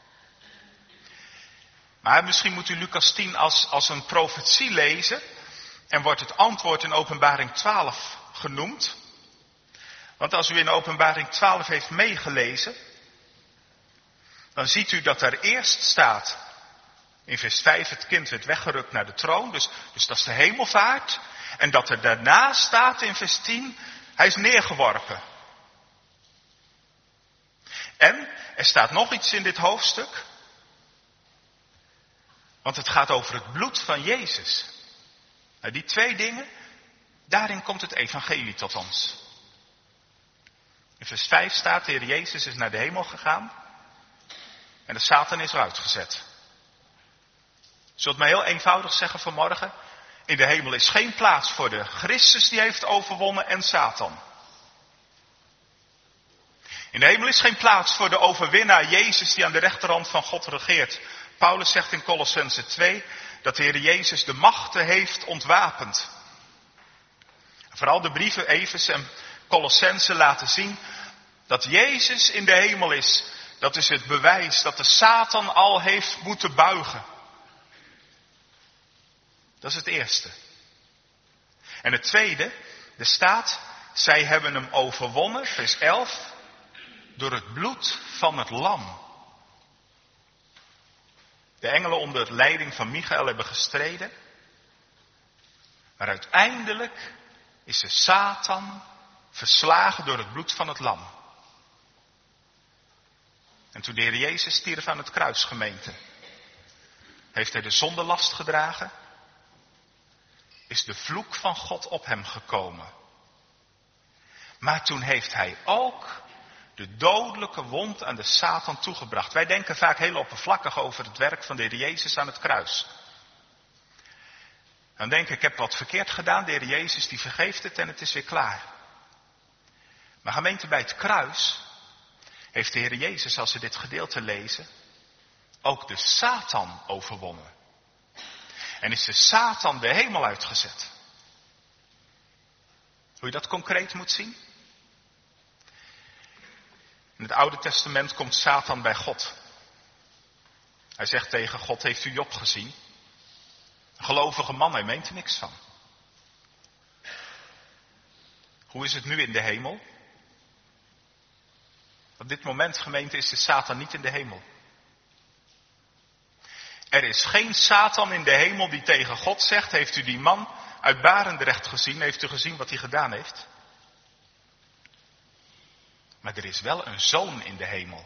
Maar misschien moet u Lucas tien als, als een profetie lezen. En wordt het antwoord in Openbaring twaalf genoemd. Want als u in Openbaring twaalf heeft meegelezen, dan ziet u dat daar eerst staat, in vers vijf, het kind werd weggerukt naar de troon. Dus, dus dat is de hemelvaart. En dat er daarna staat in vers tien, hij is neergeworpen. En er staat nog iets in dit hoofdstuk. Want het gaat over het bloed van Jezus. Nou, die twee dingen, daarin komt het evangelie tot ons. In vers vijf staat, de Heer Jezus is naar de hemel gegaan. En de Satan is eruit gezet. Zult mij heel eenvoudig zeggen vanmorgen. In de hemel is geen plaats voor de Christus die heeft overwonnen en Satan. In de hemel is geen plaats voor de overwinnaar Jezus die aan de rechterhand van God regeert. Paulus zegt in Colossenzen twee dat de Heer Jezus de machten heeft ontwapend. Vooral de brieven Efeze en Colossenzen laten zien dat Jezus in de hemel is. Dat is het bewijs dat de Satan al heeft moeten buigen. Dat is het eerste. En het tweede, er staat, zij hebben hem overwonnen, vers elf, door het bloed van het lam. De engelen onder leiding van Michael hebben gestreden. Maar uiteindelijk is de Satan verslagen door het bloed van het lam. En toen de Heer Jezus stierf aan het kruis, gemeente, heeft hij de zondelast gedragen. Is de vloek van God op hem gekomen. Maar toen heeft hij ook de dodelijke wond aan de Satan toegebracht. Wij denken vaak heel oppervlakkig over het werk van de Heer Jezus aan het kruis. Dan denk ik, ik heb wat verkeerd gedaan, de Heer Jezus die vergeeft het en het is weer klaar. Maar gemeente, bij het kruis heeft de Heer Jezus, als we dit gedeelte lezen, ook de Satan overwonnen. En is de Satan de hemel uitgezet. Hoe je dat concreet moet zien? In het Oude Testament komt Satan bij God. Hij zegt tegen God, heeft u Job gezien? Een gelovige man, hij meent er niks van. Hoe is het nu in de hemel? Op dit moment, gemeente, is de Satan niet in de hemel. Er is geen Satan in de hemel die tegen God zegt, heeft u die man uit Barendrecht gezien? Heeft u gezien wat hij gedaan heeft? Maar er is wel een zoon in de hemel.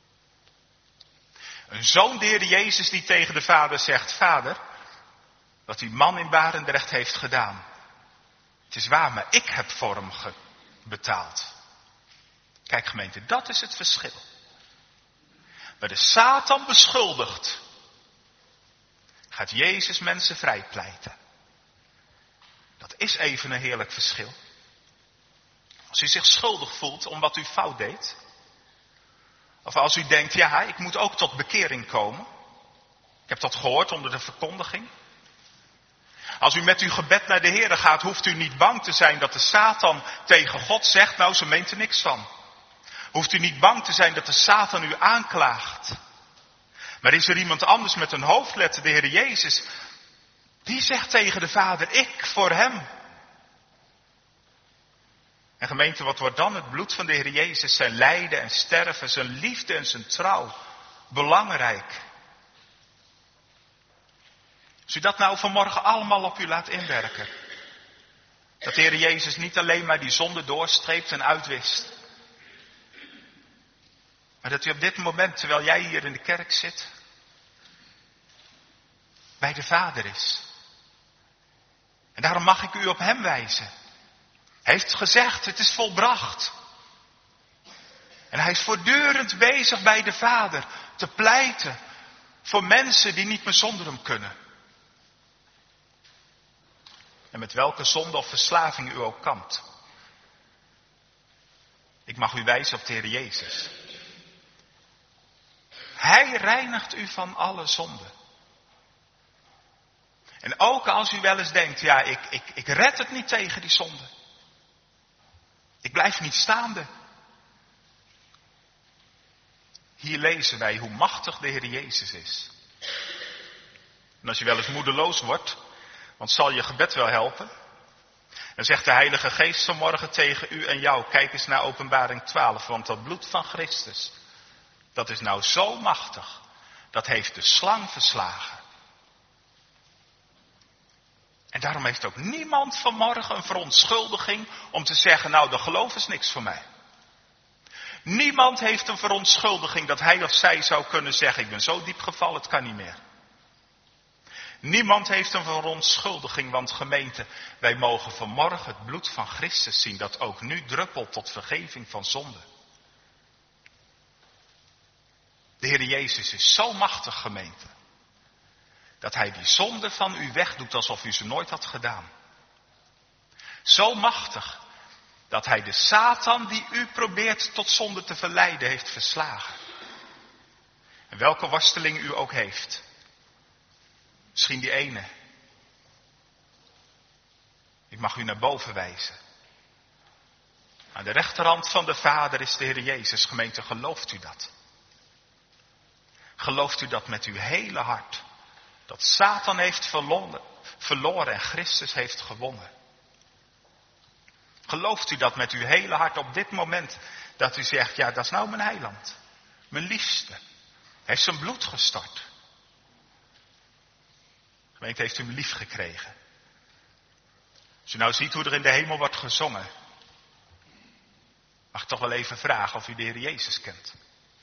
Een zoon, de Heer Jezus, die tegen de vader zegt, vader, wat die man in Barendrecht heeft gedaan. Het is waar, maar ik heb voor hem betaald. Kijk gemeente, dat is het verschil. Waar de Satan beschuldigt, gaat Jezus mensen vrijpleiten. Dat is even een heerlijk verschil. Als u zich schuldig voelt om wat u fout deed. Of als u denkt, ja, ik moet ook tot bekering komen. Ik heb dat gehoord onder de verkondiging. Als u met uw gebed naar de Heer gaat, hoeft u niet bang te zijn dat de Satan tegen God zegt, nou, ze meent er niks van. Hoeft u niet bang te zijn dat de Satan u aanklaagt. Maar is er iemand anders met een hoofdletter, de Heer Jezus, die zegt tegen de Vader, ik voor hem. En gemeente, wat wordt dan het bloed van de Heer Jezus, zijn lijden en sterven, zijn liefde en zijn trouw belangrijk? Als u dat nou vanmorgen allemaal op u laat inwerken. Dat de Heer Jezus niet alleen maar die zonde doorstreept en uitwist. Maar dat u op dit moment, terwijl jij hier in de kerk zit, bij de Vader is. En daarom mag ik u op hem wijzen. Hij heeft gezegd, het is volbracht. En hij is voortdurend bezig bij de Vader te pleiten Voor mensen die niet meer zonder hem kunnen. En met welke zonde of verslaving u ook kampt. Ik mag u wijzen op de Heer Jezus. Hij reinigt u van alle zonde. En ook als u wel eens denkt, ja, ik, ik, ik red het niet tegen die zonde. Ik blijf niet staande. Hier lezen wij hoe machtig de Heer Jezus is. En als je wel eens moedeloos wordt, want zal je gebed wel helpen? Dan zegt de Heilige Geest vanmorgen tegen u en jou, kijk eens naar Openbaring twaalf, want dat bloed van Christus, dat is nou zo machtig, dat heeft de slang verslagen. En daarom heeft ook niemand vanmorgen een verontschuldiging om te zeggen, nou de geloof is niks voor mij. Niemand heeft een verontschuldiging dat hij of zij zou kunnen zeggen, ik ben zo diep gevallen, het kan niet meer. Niemand heeft een verontschuldiging, want gemeente, wij mogen vanmorgen het bloed van Christus zien, dat ook nu druppelt tot vergeving van zonde. De Heer Jezus is zo machtig, gemeente, dat hij die zonde van u wegdoet alsof u ze nooit had gedaan. Zo machtig, dat hij de Satan die u probeert tot zonde te verleiden heeft verslagen. En welke worsteling u ook heeft. Misschien die ene. Ik mag u naar boven wijzen. Aan de rechterhand van de Vader is de Heer Jezus. Gemeente, gelooft u dat? Gelooft u dat met uw hele hart? Dat Satan heeft verloren, verloren en Christus heeft gewonnen. Gelooft u dat met uw hele hart op dit moment? Dat u zegt, ja, dat is nou mijn heiland. Mijn liefste. Hij heeft zijn bloed gestort. Gemeente, heeft u hem lief gekregen. Als u nou ziet hoe er in de hemel wordt gezongen. Mag ik toch wel even vragen of u de Heer Jezus kent.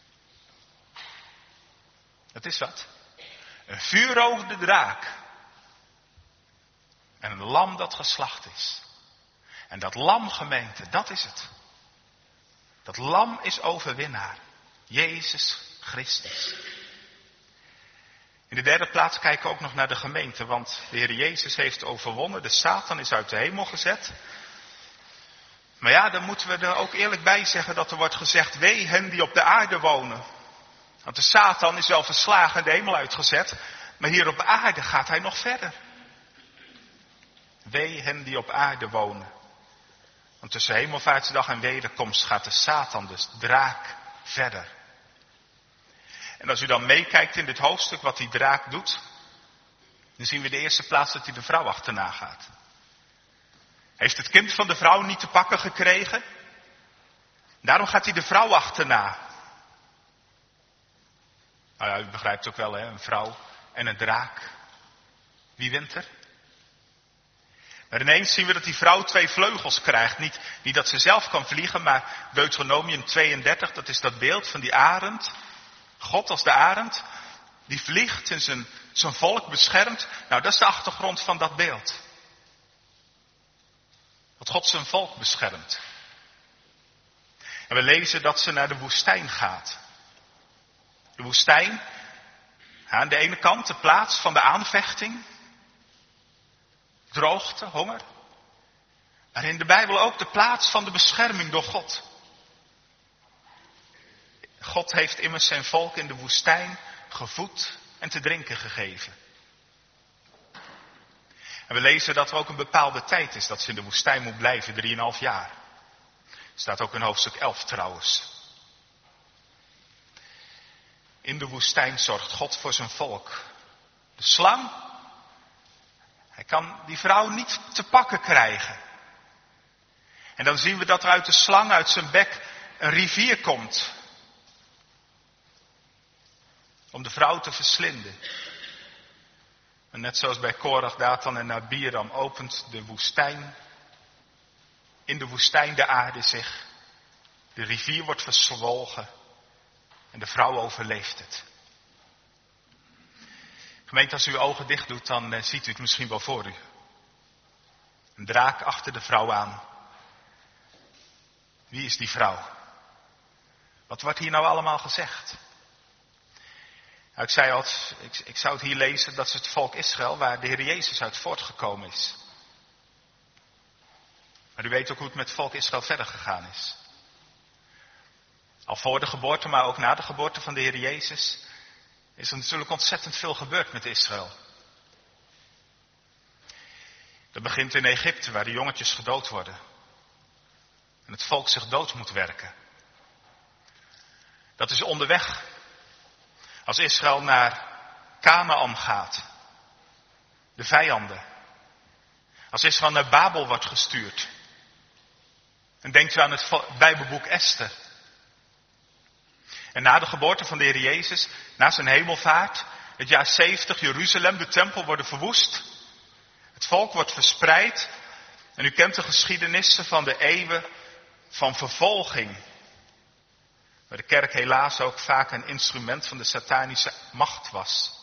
Dat is wat. Een vuurrode draak. En een lam dat geslacht is. En dat lam, gemeente, dat is het. Dat lam is overwinnaar. Jezus Christus. In de derde plaats kijken we ook nog naar de gemeente. Want de Heer Jezus heeft overwonnen. De Satan is uit de hemel gezet. Maar ja, dan moeten we er ook eerlijk bij zeggen dat er wordt gezegd, wee hen die op de aarde wonen. Want de Satan is wel verslagen en de hemel uitgezet. Maar hier op aarde gaat hij nog verder. Wee hen die op aarde wonen. Want tussen hemelvaartsdag en wederkomst gaat de Satan, dus draak, verder. En als u dan meekijkt in dit hoofdstuk wat die draak doet, dan zien we in de eerste plaats dat hij de vrouw achterna gaat. Heeft het kind van de vrouw niet te pakken gekregen? Daarom gaat hij de vrouw achterna. Nou ja, u begrijpt ook wel, hè, een vrouw en een draak. Wie wint er? Maar ineens zien we dat die vrouw twee vleugels krijgt. Niet, niet dat ze zelf kan vliegen, maar Deuteronomium tweeëndertig, dat is dat beeld van die arend. God als de arend, die vliegt en zijn, zijn volk beschermt. Nou, dat is de achtergrond van dat beeld. Dat God zijn volk beschermt. En we lezen dat ze naar de woestijn gaat. De woestijn, aan de ene kant de plaats van de aanvechting. Droogte, honger. Maar in de Bijbel ook de plaats van de bescherming door God. God heeft immers zijn volk in de woestijn gevoed en te drinken gegeven. En we lezen dat er ook een bepaalde tijd is dat ze in de woestijn moet blijven, drieënhalf jaar. Staat ook in hoofdstuk elf trouwens. In de woestijn zorgt God voor zijn volk. De slang, hij kan die vrouw niet te pakken krijgen. En dan zien we dat er uit de slang, uit zijn bek, een rivier komt. Om de vrouw te verslinden. En net zoals bij Korach, Datan en Abiram opent de woestijn. In de woestijn de aarde zich. De rivier wordt verzwolgen. En de vrouw overleeft het. Gemeente, als u uw ogen dicht doet, dan uh, ziet u het misschien wel voor u. Een draak achter de vrouw aan. Wie is die vrouw? Wat wordt hier nou allemaal gezegd? Nou, ik zei al, ik, ik zou het hier lezen, dat is het volk Israël waar de Heer Jezus uit voortgekomen is. Maar u weet ook hoe het met het volk Israël verder gegaan is. Al voor de geboorte, maar ook na de geboorte van de Heer Jezus, is er natuurlijk ontzettend veel gebeurd met Israël. Dat begint in Egypte, waar de jongetjes gedood worden. En het volk zich dood moet werken. Dat is onderweg. Als Israël naar Kanaan gaat. De vijanden. Als Israël naar Babel wordt gestuurd. En denkt u aan het Bijbelboek Esther. En na de geboorte van de Heer Jezus, na zijn hemelvaart, het jaar zeventig, Jeruzalem, de tempel worden verwoest. Het volk wordt verspreid. En u kent de geschiedenissen van de eeuwen van vervolging. Waar de kerk helaas ook vaak een instrument van de satanische macht was.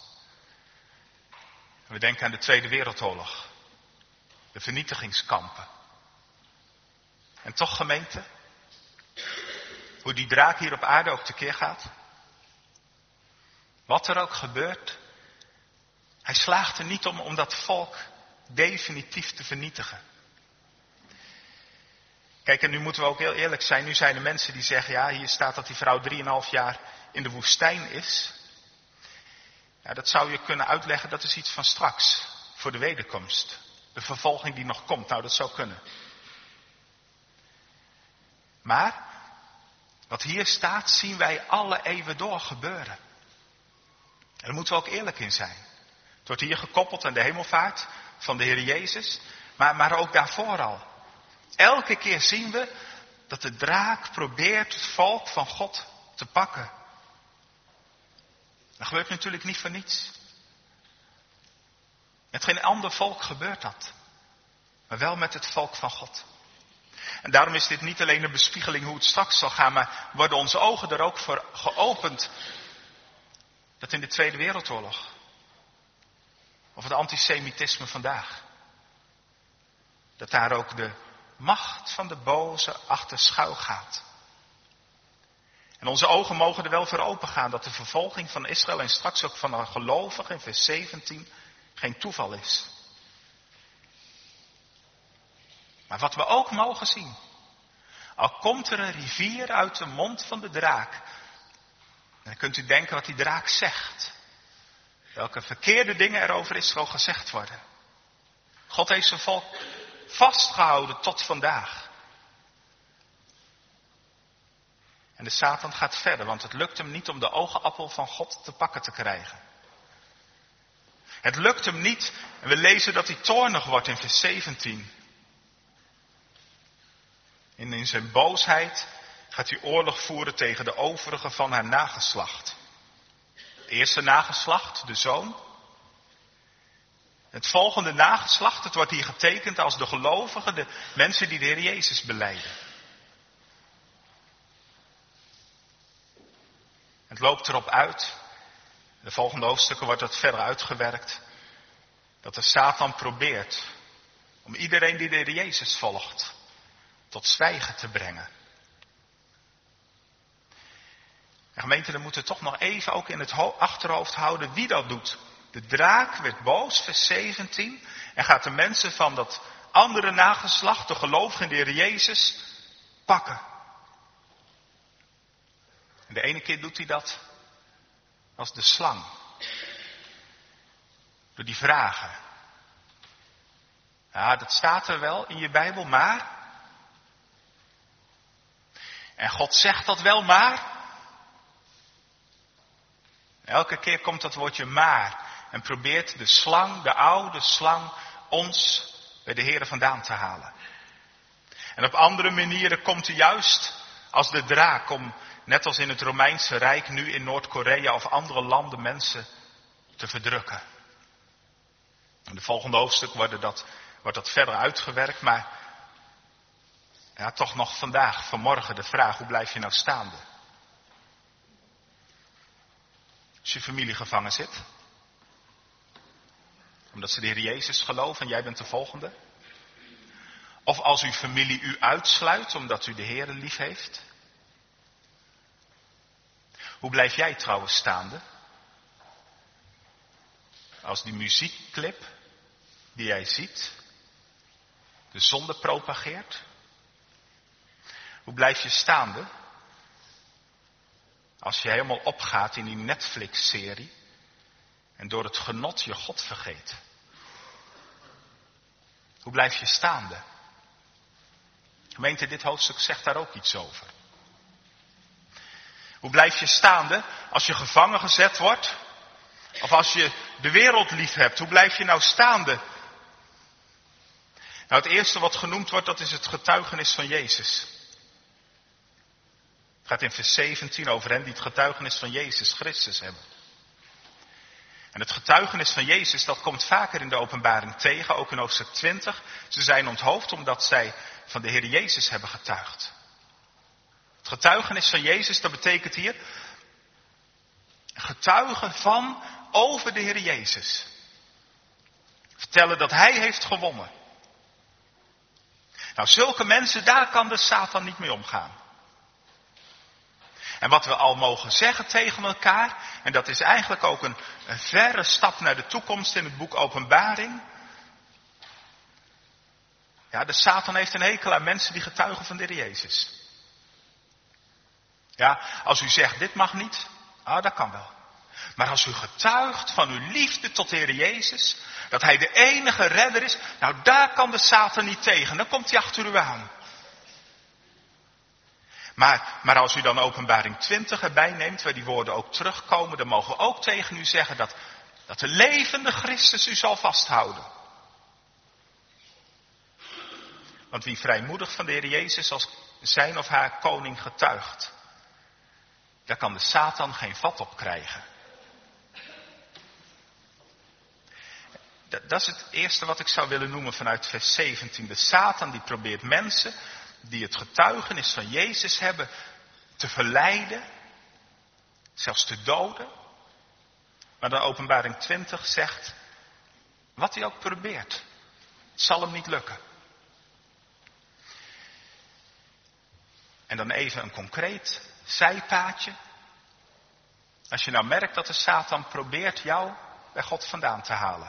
We denken aan de Tweede Wereldoorlog. De vernietigingskampen. En toch, gemeente, hoe die draak hier op aarde ook tekeer gaat. Wat er ook gebeurt, hij slaagt er niet om om dat volk definitief te vernietigen. Kijk, en nu moeten we ook heel eerlijk zijn. Nu zijn er mensen die zeggen, ja, hier staat dat die vrouw drieënhalf jaar in de woestijn is. Ja, dat zou je kunnen uitleggen, dat is iets van straks, voor de wederkomst. De vervolging die nog komt, nou dat zou kunnen. Maar, wat hier staat, zien wij alle eeuwen door gebeuren. En daar moeten we ook eerlijk in zijn. Het wordt hier gekoppeld aan de hemelvaart van de Heer Jezus, maar, maar ook daarvoor al. Elke keer zien we dat de draak probeert het volk van God te pakken. Dat gebeurt natuurlijk niet voor niets. Met geen ander volk gebeurt dat. Maar wel met het volk van God. En daarom is dit niet alleen een bespiegeling hoe het straks zal gaan, maar worden onze ogen er ook voor geopend. Dat in de Tweede Wereldoorlog. Of het antisemitisme vandaag. Dat daar ook de macht van de boze achter schuil gaat. En onze ogen mogen er wel voor open gaan dat de vervolging van Israël en straks ook van de gelovigen in vers zeventien geen toeval is. Maar wat we ook mogen zien. Al komt er een rivier uit de mond van de draak. Dan kunt u denken wat die draak zegt. Welke verkeerde dingen er over Israël gezegd worden. God heeft zijn volk vastgehouden tot vandaag. En de Satan gaat verder, want het lukt hem niet om de oogappel van God te pakken te krijgen. Het lukt hem niet, en we lezen dat hij toornig wordt in vers zeventien. En in zijn boosheid gaat hij oorlog voeren tegen de overigen van haar nageslacht. Het eerste nageslacht, de zoon. Het volgende nageslacht, het wordt hier getekend als de gelovigen, de mensen die de Heer Jezus belijden. Het loopt erop uit, de volgende hoofdstukken wordt dat verder uitgewerkt, dat de Satan probeert om iedereen die de Heer Jezus volgt, tot zwijgen te brengen. En gemeente, dan moeten we toch nog even ook in het achterhoofd houden wie dat doet. De draak werd boos, vers zeventien, en gaat de mensen van dat andere nageslacht, de gelovigen in de Heer Jezus, pakken. En de ene keer doet hij dat als de slang. Door die vragen. Ja, dat staat er wel in je Bijbel, maar. En God zegt dat wel, maar. Elke keer komt dat woordje maar. En probeert de slang, de oude slang, ons bij de Heere vandaan te halen. En op andere manieren komt hij juist als de draak om, net als in het Romeinse Rijk, nu in Noord-Korea of andere landen mensen te verdrukken. In de volgende hoofdstuk wordt dat, wordt dat verder uitgewerkt, maar ja, toch nog vandaag, vanmorgen de vraag, hoe blijf je nou staande? Als je familie gevangen zit, omdat ze de Heer Jezus geloven en jij bent de volgende. Of als uw familie u uitsluit omdat u de Heer lief heeft. Hoe blijf jij trouwens staande? als die muziekclip die jij ziet de zonde propageert? Hoe blijf je staande als je helemaal opgaat in die Netflix-serie en door het genot je God vergeet? Hoe blijf je staande? Gemeente, dit hoofdstuk zegt daar ook iets over. Hoe blijf je staande als je gevangen gezet wordt? Of als je de wereld lief hebt, hoe blijf je nou staande? Nou, het eerste wat genoemd wordt, dat is het getuigenis van Jezus. Het gaat in vers zeventien over hen die het getuigenis van Jezus Christus hebben. En het getuigenis van Jezus, dat komt vaker in de openbaring tegen, ook in hoofdstuk twintig. Ze zijn onthoofd omdat zij van de Heer Jezus hebben getuigd. Het getuigenis van Jezus, dat betekent hier getuigen van over de Heer Jezus. Vertellen dat Hij heeft gewonnen. Nou, zulke mensen, daar kan de Satan niet mee omgaan. En wat we al mogen zeggen tegen elkaar, en dat is eigenlijk ook een, een verre stap naar de toekomst in het boek Openbaring. Ja, de Satan heeft een hekel aan mensen die getuigen van de Heer Jezus. Ja, als u zegt, dit mag niet, ah, dat kan wel. Maar als u getuigt van uw liefde tot de Heer Jezus, dat Hij de enige redder is, nou daar kan de Satan niet tegen, dan komt hij achter u aan. Maar, maar als u dan Openbaring twintig erbij neemt, waar die woorden ook terugkomen, dan mogen we ook tegen u zeggen dat, dat de levende Christus u zal vasthouden. Want wie vrijmoedig van de Heer Jezus als zijn of haar koning getuigt, daar kan de Satan geen vat op krijgen. Dat, dat is het eerste wat ik zou willen noemen vanuit vers zeventien. De Satan die probeert mensen die het getuigenis van Jezus hebben te verleiden, zelfs te doden. Maar dan Openbaring twintig zegt, wat hij ook probeert, het zal hem niet lukken. En dan even een concreet zijpaadje. Als je nou merkt dat de Satan probeert jou bij God vandaan te halen.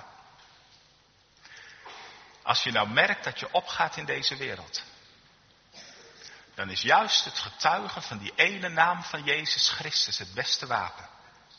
Als je nou merkt dat je opgaat in deze wereld. Dan is juist het getuigen van die ene naam van Jezus Christus het beste wapen.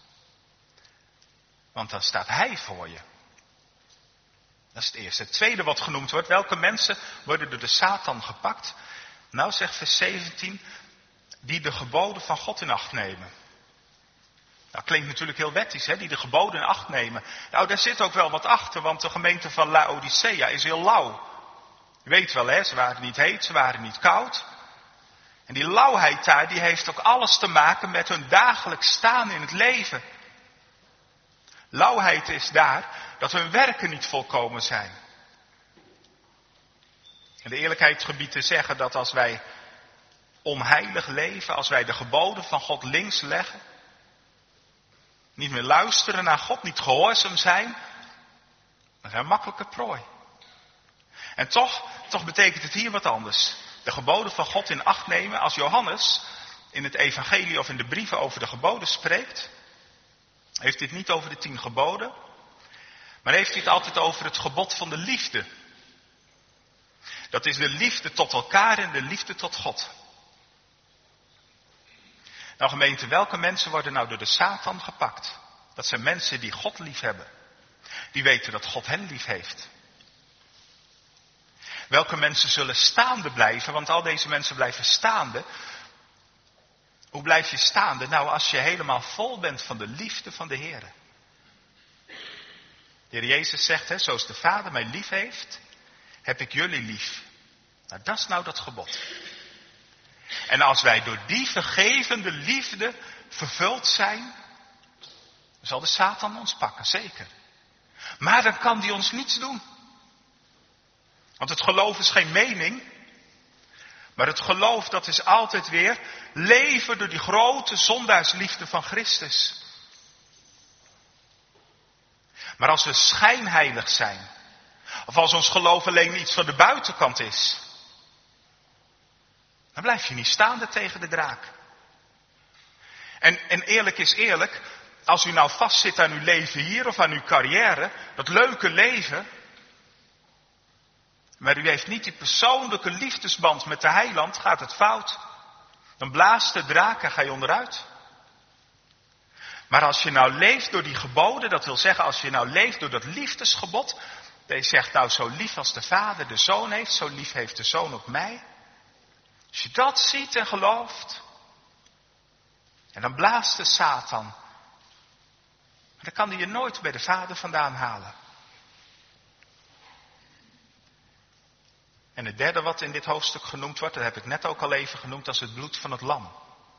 Want dan staat Hij voor je. Dat is het eerste. Het tweede wat genoemd wordt, welke mensen worden door de Satan gepakt? Nou zegt vers zeventien, die de geboden van God in acht nemen. Nou, klinkt natuurlijk heel wettisch, hè, die de geboden in acht nemen. Nou, daar zit ook wel wat achter, want de gemeente van Laodicea is heel lauw. U weet wel, hè, ze waren niet heet, ze waren niet koud. En die lauwheid daar, die heeft ook alles te maken met hun dagelijks staan in het leven. Lauwheid is daar dat hun werken niet volkomen zijn. En de eerlijkheid gebiedt te zeggen dat als wij onheilig leven, als wij de geboden van God links leggen, niet meer luisteren naar God, niet gehoorzaam zijn, dan zijn we makkelijke prooi. En toch, toch betekent het hier wat anders. De geboden van God in acht nemen, als Johannes in het evangelie of in de brieven over de geboden spreekt, heeft hij het niet over de tien geboden, maar heeft hij het altijd over het gebod van de liefde. Dat is de liefde tot elkaar en de liefde tot God. Nou gemeente, welke mensen worden nou door de Satan gepakt? Dat zijn mensen die God lief hebben. Die weten dat God hen lief heeft. Welke mensen zullen staande blijven? Want al deze mensen blijven staande. Hoe blijf je staande? Nou, als je helemaal vol bent van de liefde van de Heer. De Heer Jezus zegt, hè, zoals de Vader mij lief heeft, heb ik jullie lief. Nou, dat is nou dat gebod. En als wij door die vergevende liefde vervuld zijn, dan zal de Satan ons pakken, zeker. Maar dan kan die ons niets doen. Want het geloof is geen mening. Maar het geloof, dat is altijd weer leven door die grote zondaarsliefde van Christus. Maar als we schijnheilig zijn, of als ons geloof alleen iets van de buitenkant is, dan blijf je niet staande tegen de draak. En, en eerlijk is eerlijk, als u nou vastzit aan uw leven hier of aan uw carrière, dat leuke leven, maar u heeft niet die persoonlijke liefdesband met de heiland, gaat het fout. Dan blaast de draak en ga je onderuit. Maar als je nou leeft door die geboden, dat wil zeggen als je nou leeft door dat liefdesgebod, dat je zegt nou zo lief als de vader de zoon heeft, zo lief heeft de zoon op mij. Als je dat ziet en gelooft, en dan blaast de Satan. Maar dan kan hij je nooit bij de vader vandaan halen. En het derde wat in dit hoofdstuk genoemd wordt, dat heb ik net ook al even genoemd, dat is het bloed van het lam.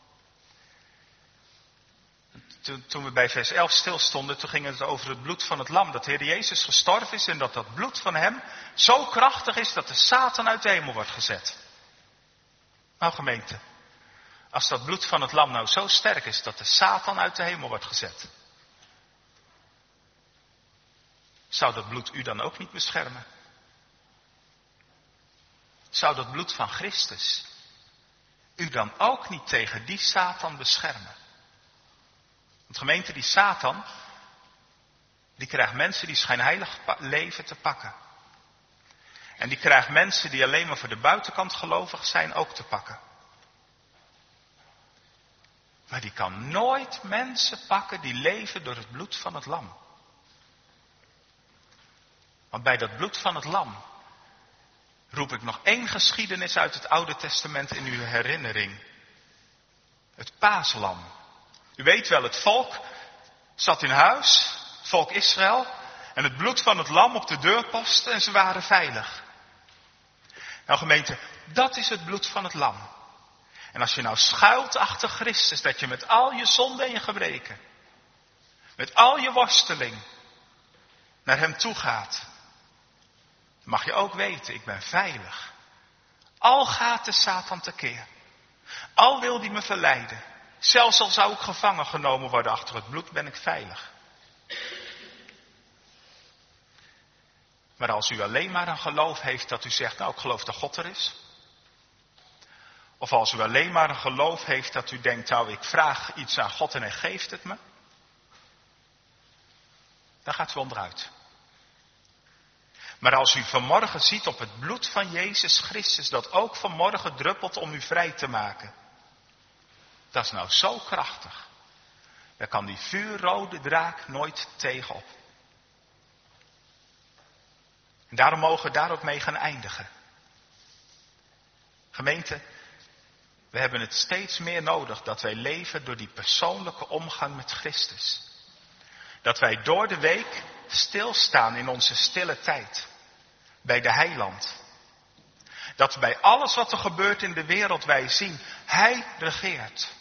Toen, toen we bij vers elf stilstonden, toen ging het over het bloed van het lam. Dat de Heer Jezus gestorven is en dat dat bloed van hem zo krachtig is dat de Satan uit de hemel wordt gezet. Nou gemeente, als dat bloed van het lam nou zo sterk is dat de Satan uit de hemel wordt gezet, zou dat bloed u dan ook niet beschermen? Zou dat bloed van Christus u dan ook niet tegen die Satan beschermen? Want gemeente, die Satan, die krijgt mensen die schijnheilig leven te pakken. En die krijgt mensen die alleen maar voor de buitenkant gelovig zijn ook te pakken. Maar die kan nooit mensen pakken die leven door het bloed van het lam. Want bij dat bloed van het lam roep ik nog één geschiedenis uit het Oude Testament in uw herinnering. Het paaslam. U weet wel, het volk zat in huis, het volk Israël, en het bloed van het lam op de deurposten en ze waren veilig. Nou gemeente, dat is het bloed van het lam. En als je nou schuilt achter Christus, dat je met al je zonden en je gebreken, met al je worsteling, naar hem toe gaat, dan mag je ook weten, ik ben veilig. Al gaat de Satan tekeer, al wil die me verleiden, zelfs al zou ik gevangen genomen worden achter het bloed, ben ik veilig. Maar als u alleen maar een geloof heeft dat u zegt, nou ik geloof dat God er is. Of als u alleen maar een geloof heeft dat u denkt, nou ik vraag iets aan God en hij geeft het me. Dan gaat u onderuit. Maar als u vanmorgen ziet op het bloed van Jezus Christus, dat ook vanmorgen druppelt om u vrij te maken. Dat is nou zo krachtig. Daar kan die vuurrode draak nooit tegenop. En daarom mogen we daar ook mee gaan eindigen. Gemeente, we hebben het steeds meer nodig dat wij leven door die persoonlijke omgang met Christus. Dat wij door de week stilstaan in onze stille tijd. Bij de heiland. Dat bij alles wat er gebeurt in de wereld wij zien, hij regeert.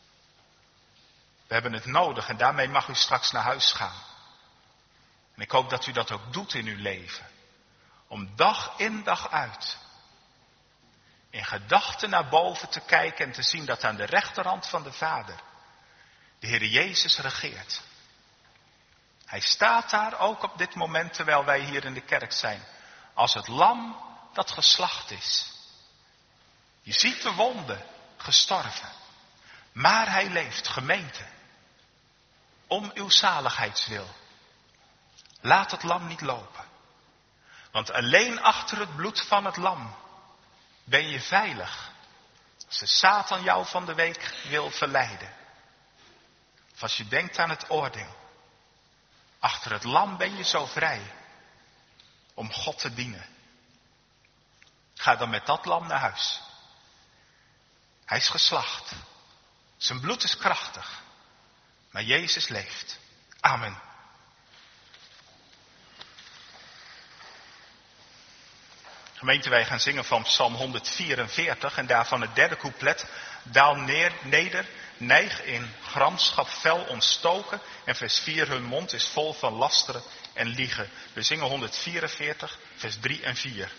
We hebben het nodig en daarmee mag u straks naar huis gaan. En ik hoop dat u dat ook doet in uw leven. Om dag in dag uit in gedachten naar boven te kijken en te zien dat aan de rechterhand van de Vader de Heer Jezus regeert. Hij staat daar ook op dit moment terwijl wij hier in de kerk zijn. Als het lam dat geslacht is. Je ziet de wonde gestorven. Maar hij leeft, gemeente. Om uw zaligheidswil. Laat het lam niet lopen. Want alleen achter het bloed van het lam ben je veilig. Als de Satan jou van de week wil verleiden. Of als je denkt aan het oordeel. Achter het lam ben je zo vrij. Om God te dienen. Ga dan met dat lam naar huis. Hij is geslacht. Zijn bloed is krachtig. Maar Jezus leeft. Amen. Gemeente, wij gaan zingen van Psalm honderdvierenveertig en daarvan het derde couplet. Daal neer, neder, neig in gramschap fel ontstoken. En vers vier, hun mond is vol van lasteren en liegen. We zingen honderdvierenveertig, vers drie en vier.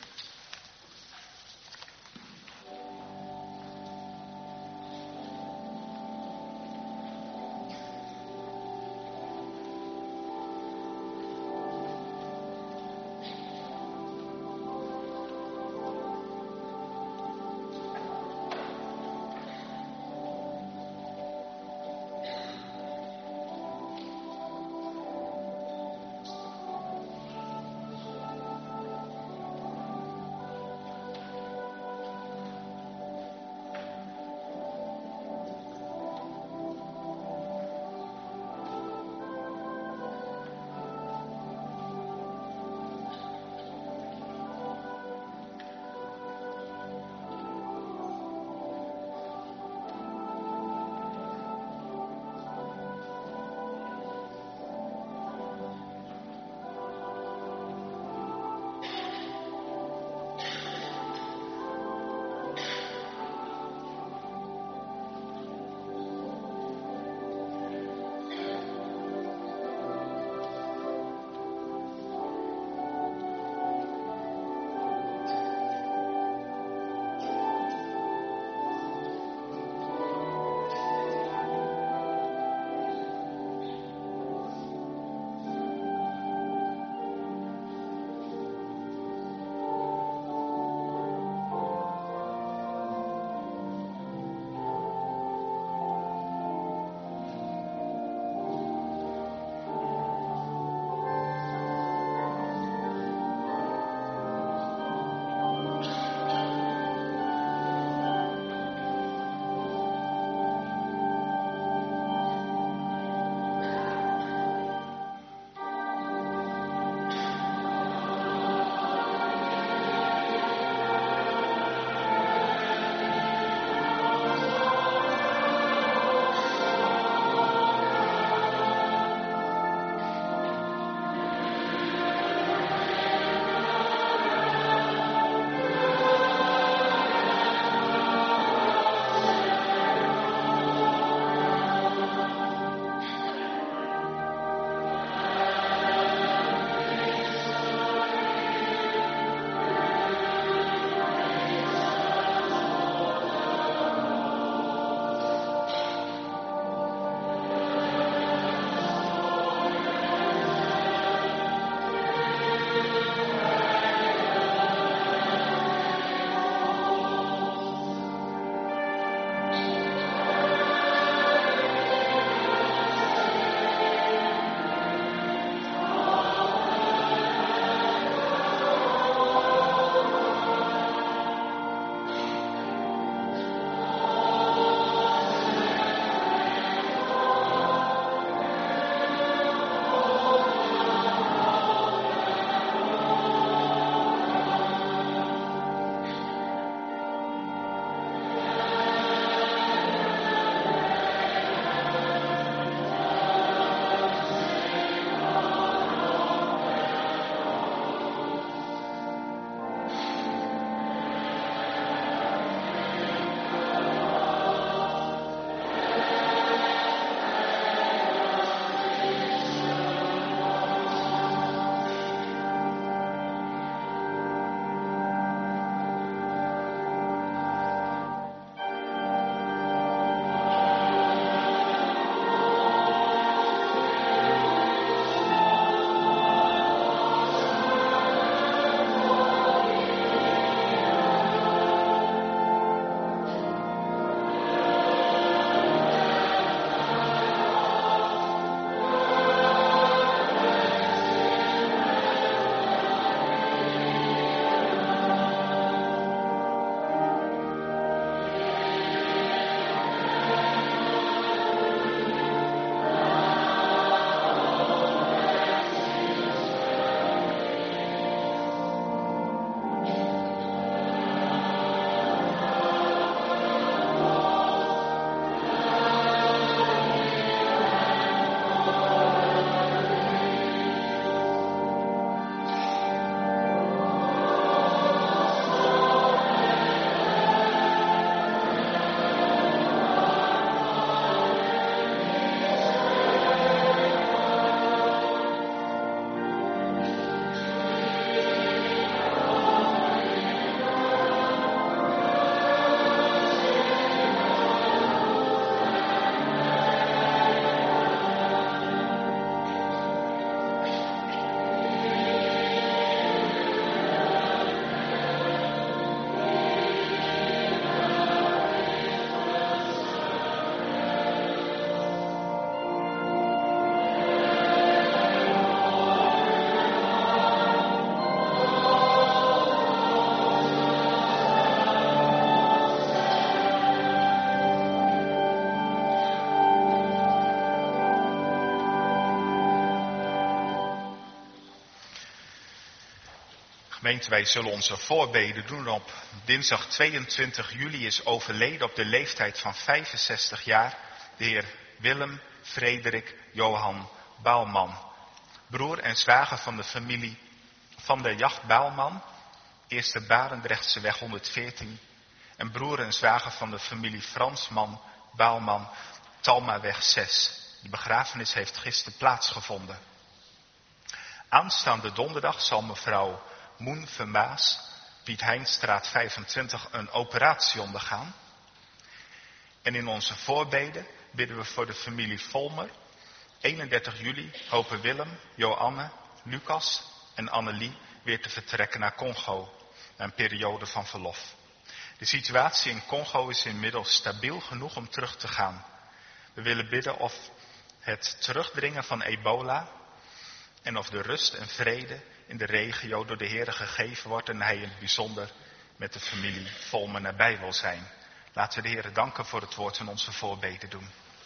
Gemeente, wij zullen onze voorbeden doen op dinsdag tweeëntwintig juli is overleden op de leeftijd van vijfenzestig jaar de heer Willem Frederik Johan Bouwman. Broer en zwager van de familie van de Jacht Bouwman, Eerste Barendrechtseweg honderdveertien. En broer en zwager van de familie Fransman Bouwman, Talmaweg zes. De begrafenis heeft gisteren plaatsgevonden. Aanstaande donderdag zal mevrouw Moen Vermaas, Piet Heinstraat vijfentwintig, een operatie ondergaan. En in onze voorbeden bidden we voor de familie Volmer. eenendertig juli hopen Willem, Joanne, Lucas en Annelie weer te vertrekken naar Congo. Na een periode van verlof. De situatie in Congo is inmiddels stabiel genoeg om terug te gaan. We willen bidden of het terugdringen van ebola en of de rust en vrede in de regio door de Heere gegeven wordt en hij in het bijzonder met de familie Volmer nabij wil zijn. Laten we de Heere danken voor het woord en onze voorbeden doen.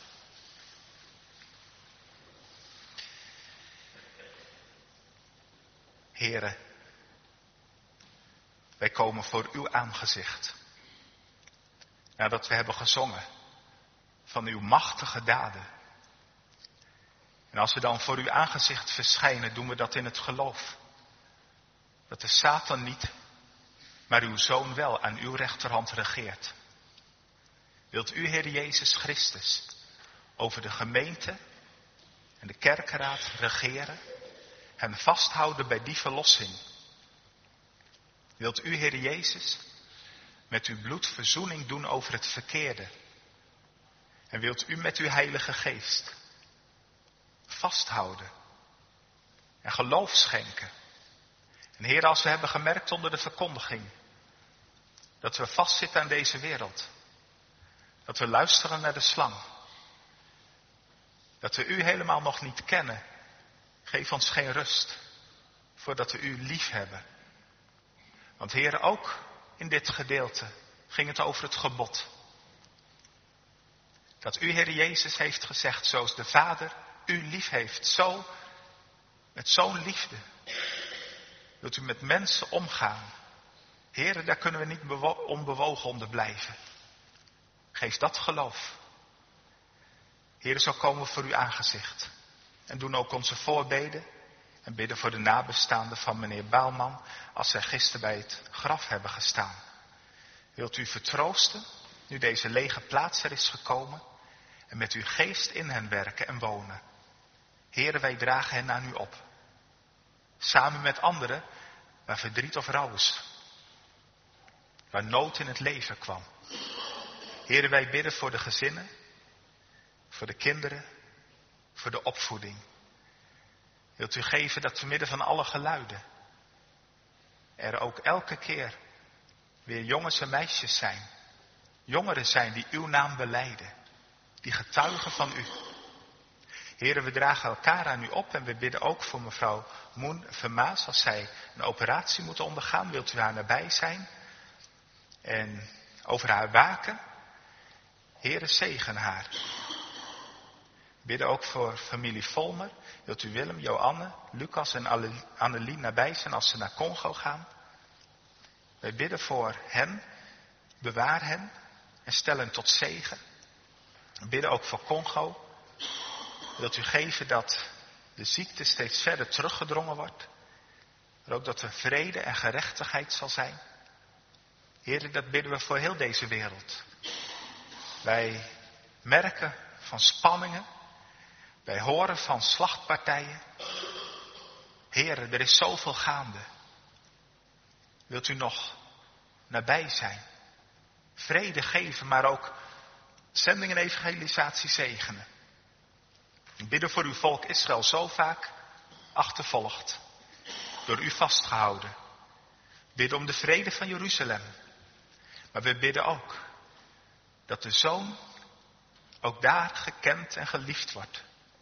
Heere, wij komen voor uw aangezicht. Nadat we hebben gezongen van uw machtige daden. En als we dan voor uw aangezicht verschijnen, doen we dat in het geloof. Dat de Satan niet, maar uw Zoon wel aan uw rechterhand regeert. Wilt u, Heer Jezus Christus, over de gemeente en de kerkenraad regeren, hen vasthouden bij die verlossing? Wilt u, Heer Jezus, met uw bloed verzoening doen over het verkeerde? En wilt u met uw Heilige Geest vasthouden en geloof schenken? En Heer, als we hebben gemerkt onder de verkondiging dat we vastzitten aan deze wereld, dat we luisteren naar de slang, dat we u helemaal nog niet kennen, geef ons geen rust voordat we u lief hebben. Want Heer, ook in dit gedeelte ging het over het gebod. Dat u, Heer Jezus, heeft gezegd, zoals de Vader u lief heeft, zo, met zo'n liefde, wilt u met mensen omgaan. Heer, daar kunnen we niet bewo- onbewogen onder blijven. Geef dat geloof. Heer, zo komen we voor uw aangezicht. En doen ook onze voorbeden. En bidden voor de nabestaanden van meneer Bouwman, als zij gisteren bij het graf hebben gestaan. Wilt u vertroosten, nu deze lege plaats er is gekomen, en met uw geest in hen werken en wonen. Heere, wij dragen hen aan u op. Samen met anderen, waar verdriet of rouw is. Waar nood in het leven kwam. Heere, wij bidden voor de gezinnen, voor de kinderen, voor de opvoeding. Wilt u geven dat te midden van alle geluiden er ook elke keer weer jongens en meisjes zijn. Jongeren zijn die uw naam belijden. Die getuigen van u. Heren, we dragen elkaar aan u op en we bidden ook voor mevrouw Moen Vermaas. Als zij een operatie moet ondergaan, wilt u haar nabij zijn. En over haar waken. Heren, zegen haar. We bidden ook voor familie Volmer. Wilt u Willem, Joanne, Lucas en Annelie nabij zijn als ze naar Congo gaan? Wij bidden voor hen. Bewaar hen en stel hen tot zegen. We bidden ook voor Congo. Wilt u geven dat de ziekte steeds verder teruggedrongen wordt. Maar ook dat er vrede en gerechtigheid zal zijn. Heren, dat bidden we voor heel deze wereld. Wij merken van spanningen. Wij horen van slachtpartijen. Heren, er is zoveel gaande. Wilt u nog nabij zijn? Vrede geven, maar ook zending en evangelisatie zegenen. Ik bidden voor uw volk Israël, zo vaak achtervolgd. Door u vastgehouden. Bidden om de vrede van Jeruzalem. Maar we bidden ook dat de Zoon ook daar gekend en geliefd wordt.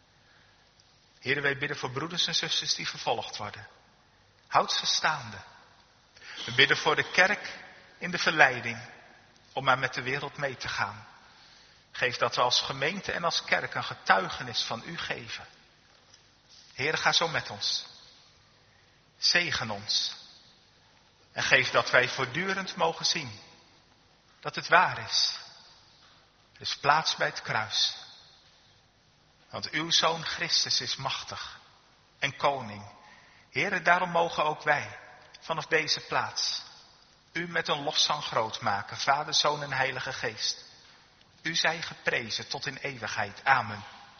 Heren, wij bidden voor broeders en zusters die vervolgd worden. Houd ze staande. We bidden voor de kerk in de verleiding om maar met de wereld mee te gaan. Geef dat we als gemeente en als kerk een getuigenis van u geven. Heer, ga zo met ons. Zegen ons. En geef dat wij voortdurend mogen zien dat het waar is. Er is plaats bij het kruis. Want uw Zoon Christus is machtig en koning. Heere, daarom mogen ook wij vanaf deze plaats u met een lofzang groot maken, Vader, Zoon en Heilige Geest. U zij geprezen tot in eeuwigheid. Amen.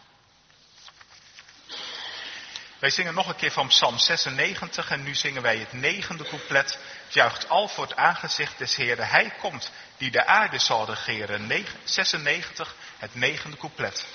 Wij zingen nog een keer van Psalm zesennegentig en nu zingen wij het negende couplet. Juicht al voor het aangezicht des Heeren. Hij komt die de aarde zal regeren. zesennegentig, het negende couplet.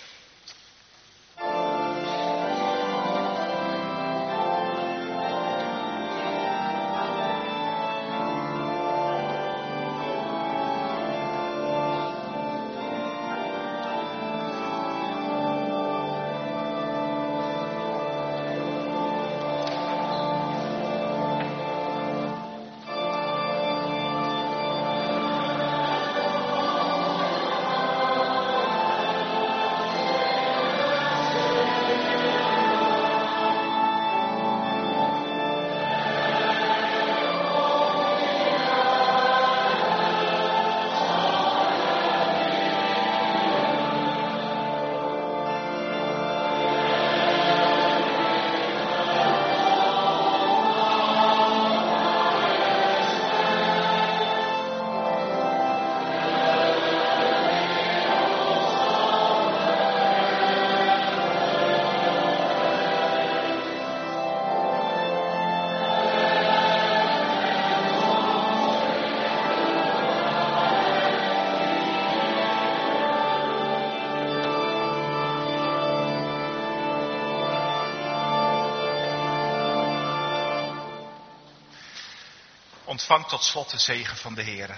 Ontvang tot slot de zegen van de Heere.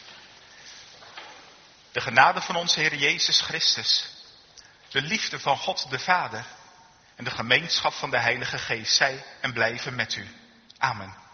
De genade van onze Heer Jezus Christus, de liefde van God de Vader en de gemeenschap van de Heilige Geest zij en blijven met u. Amen.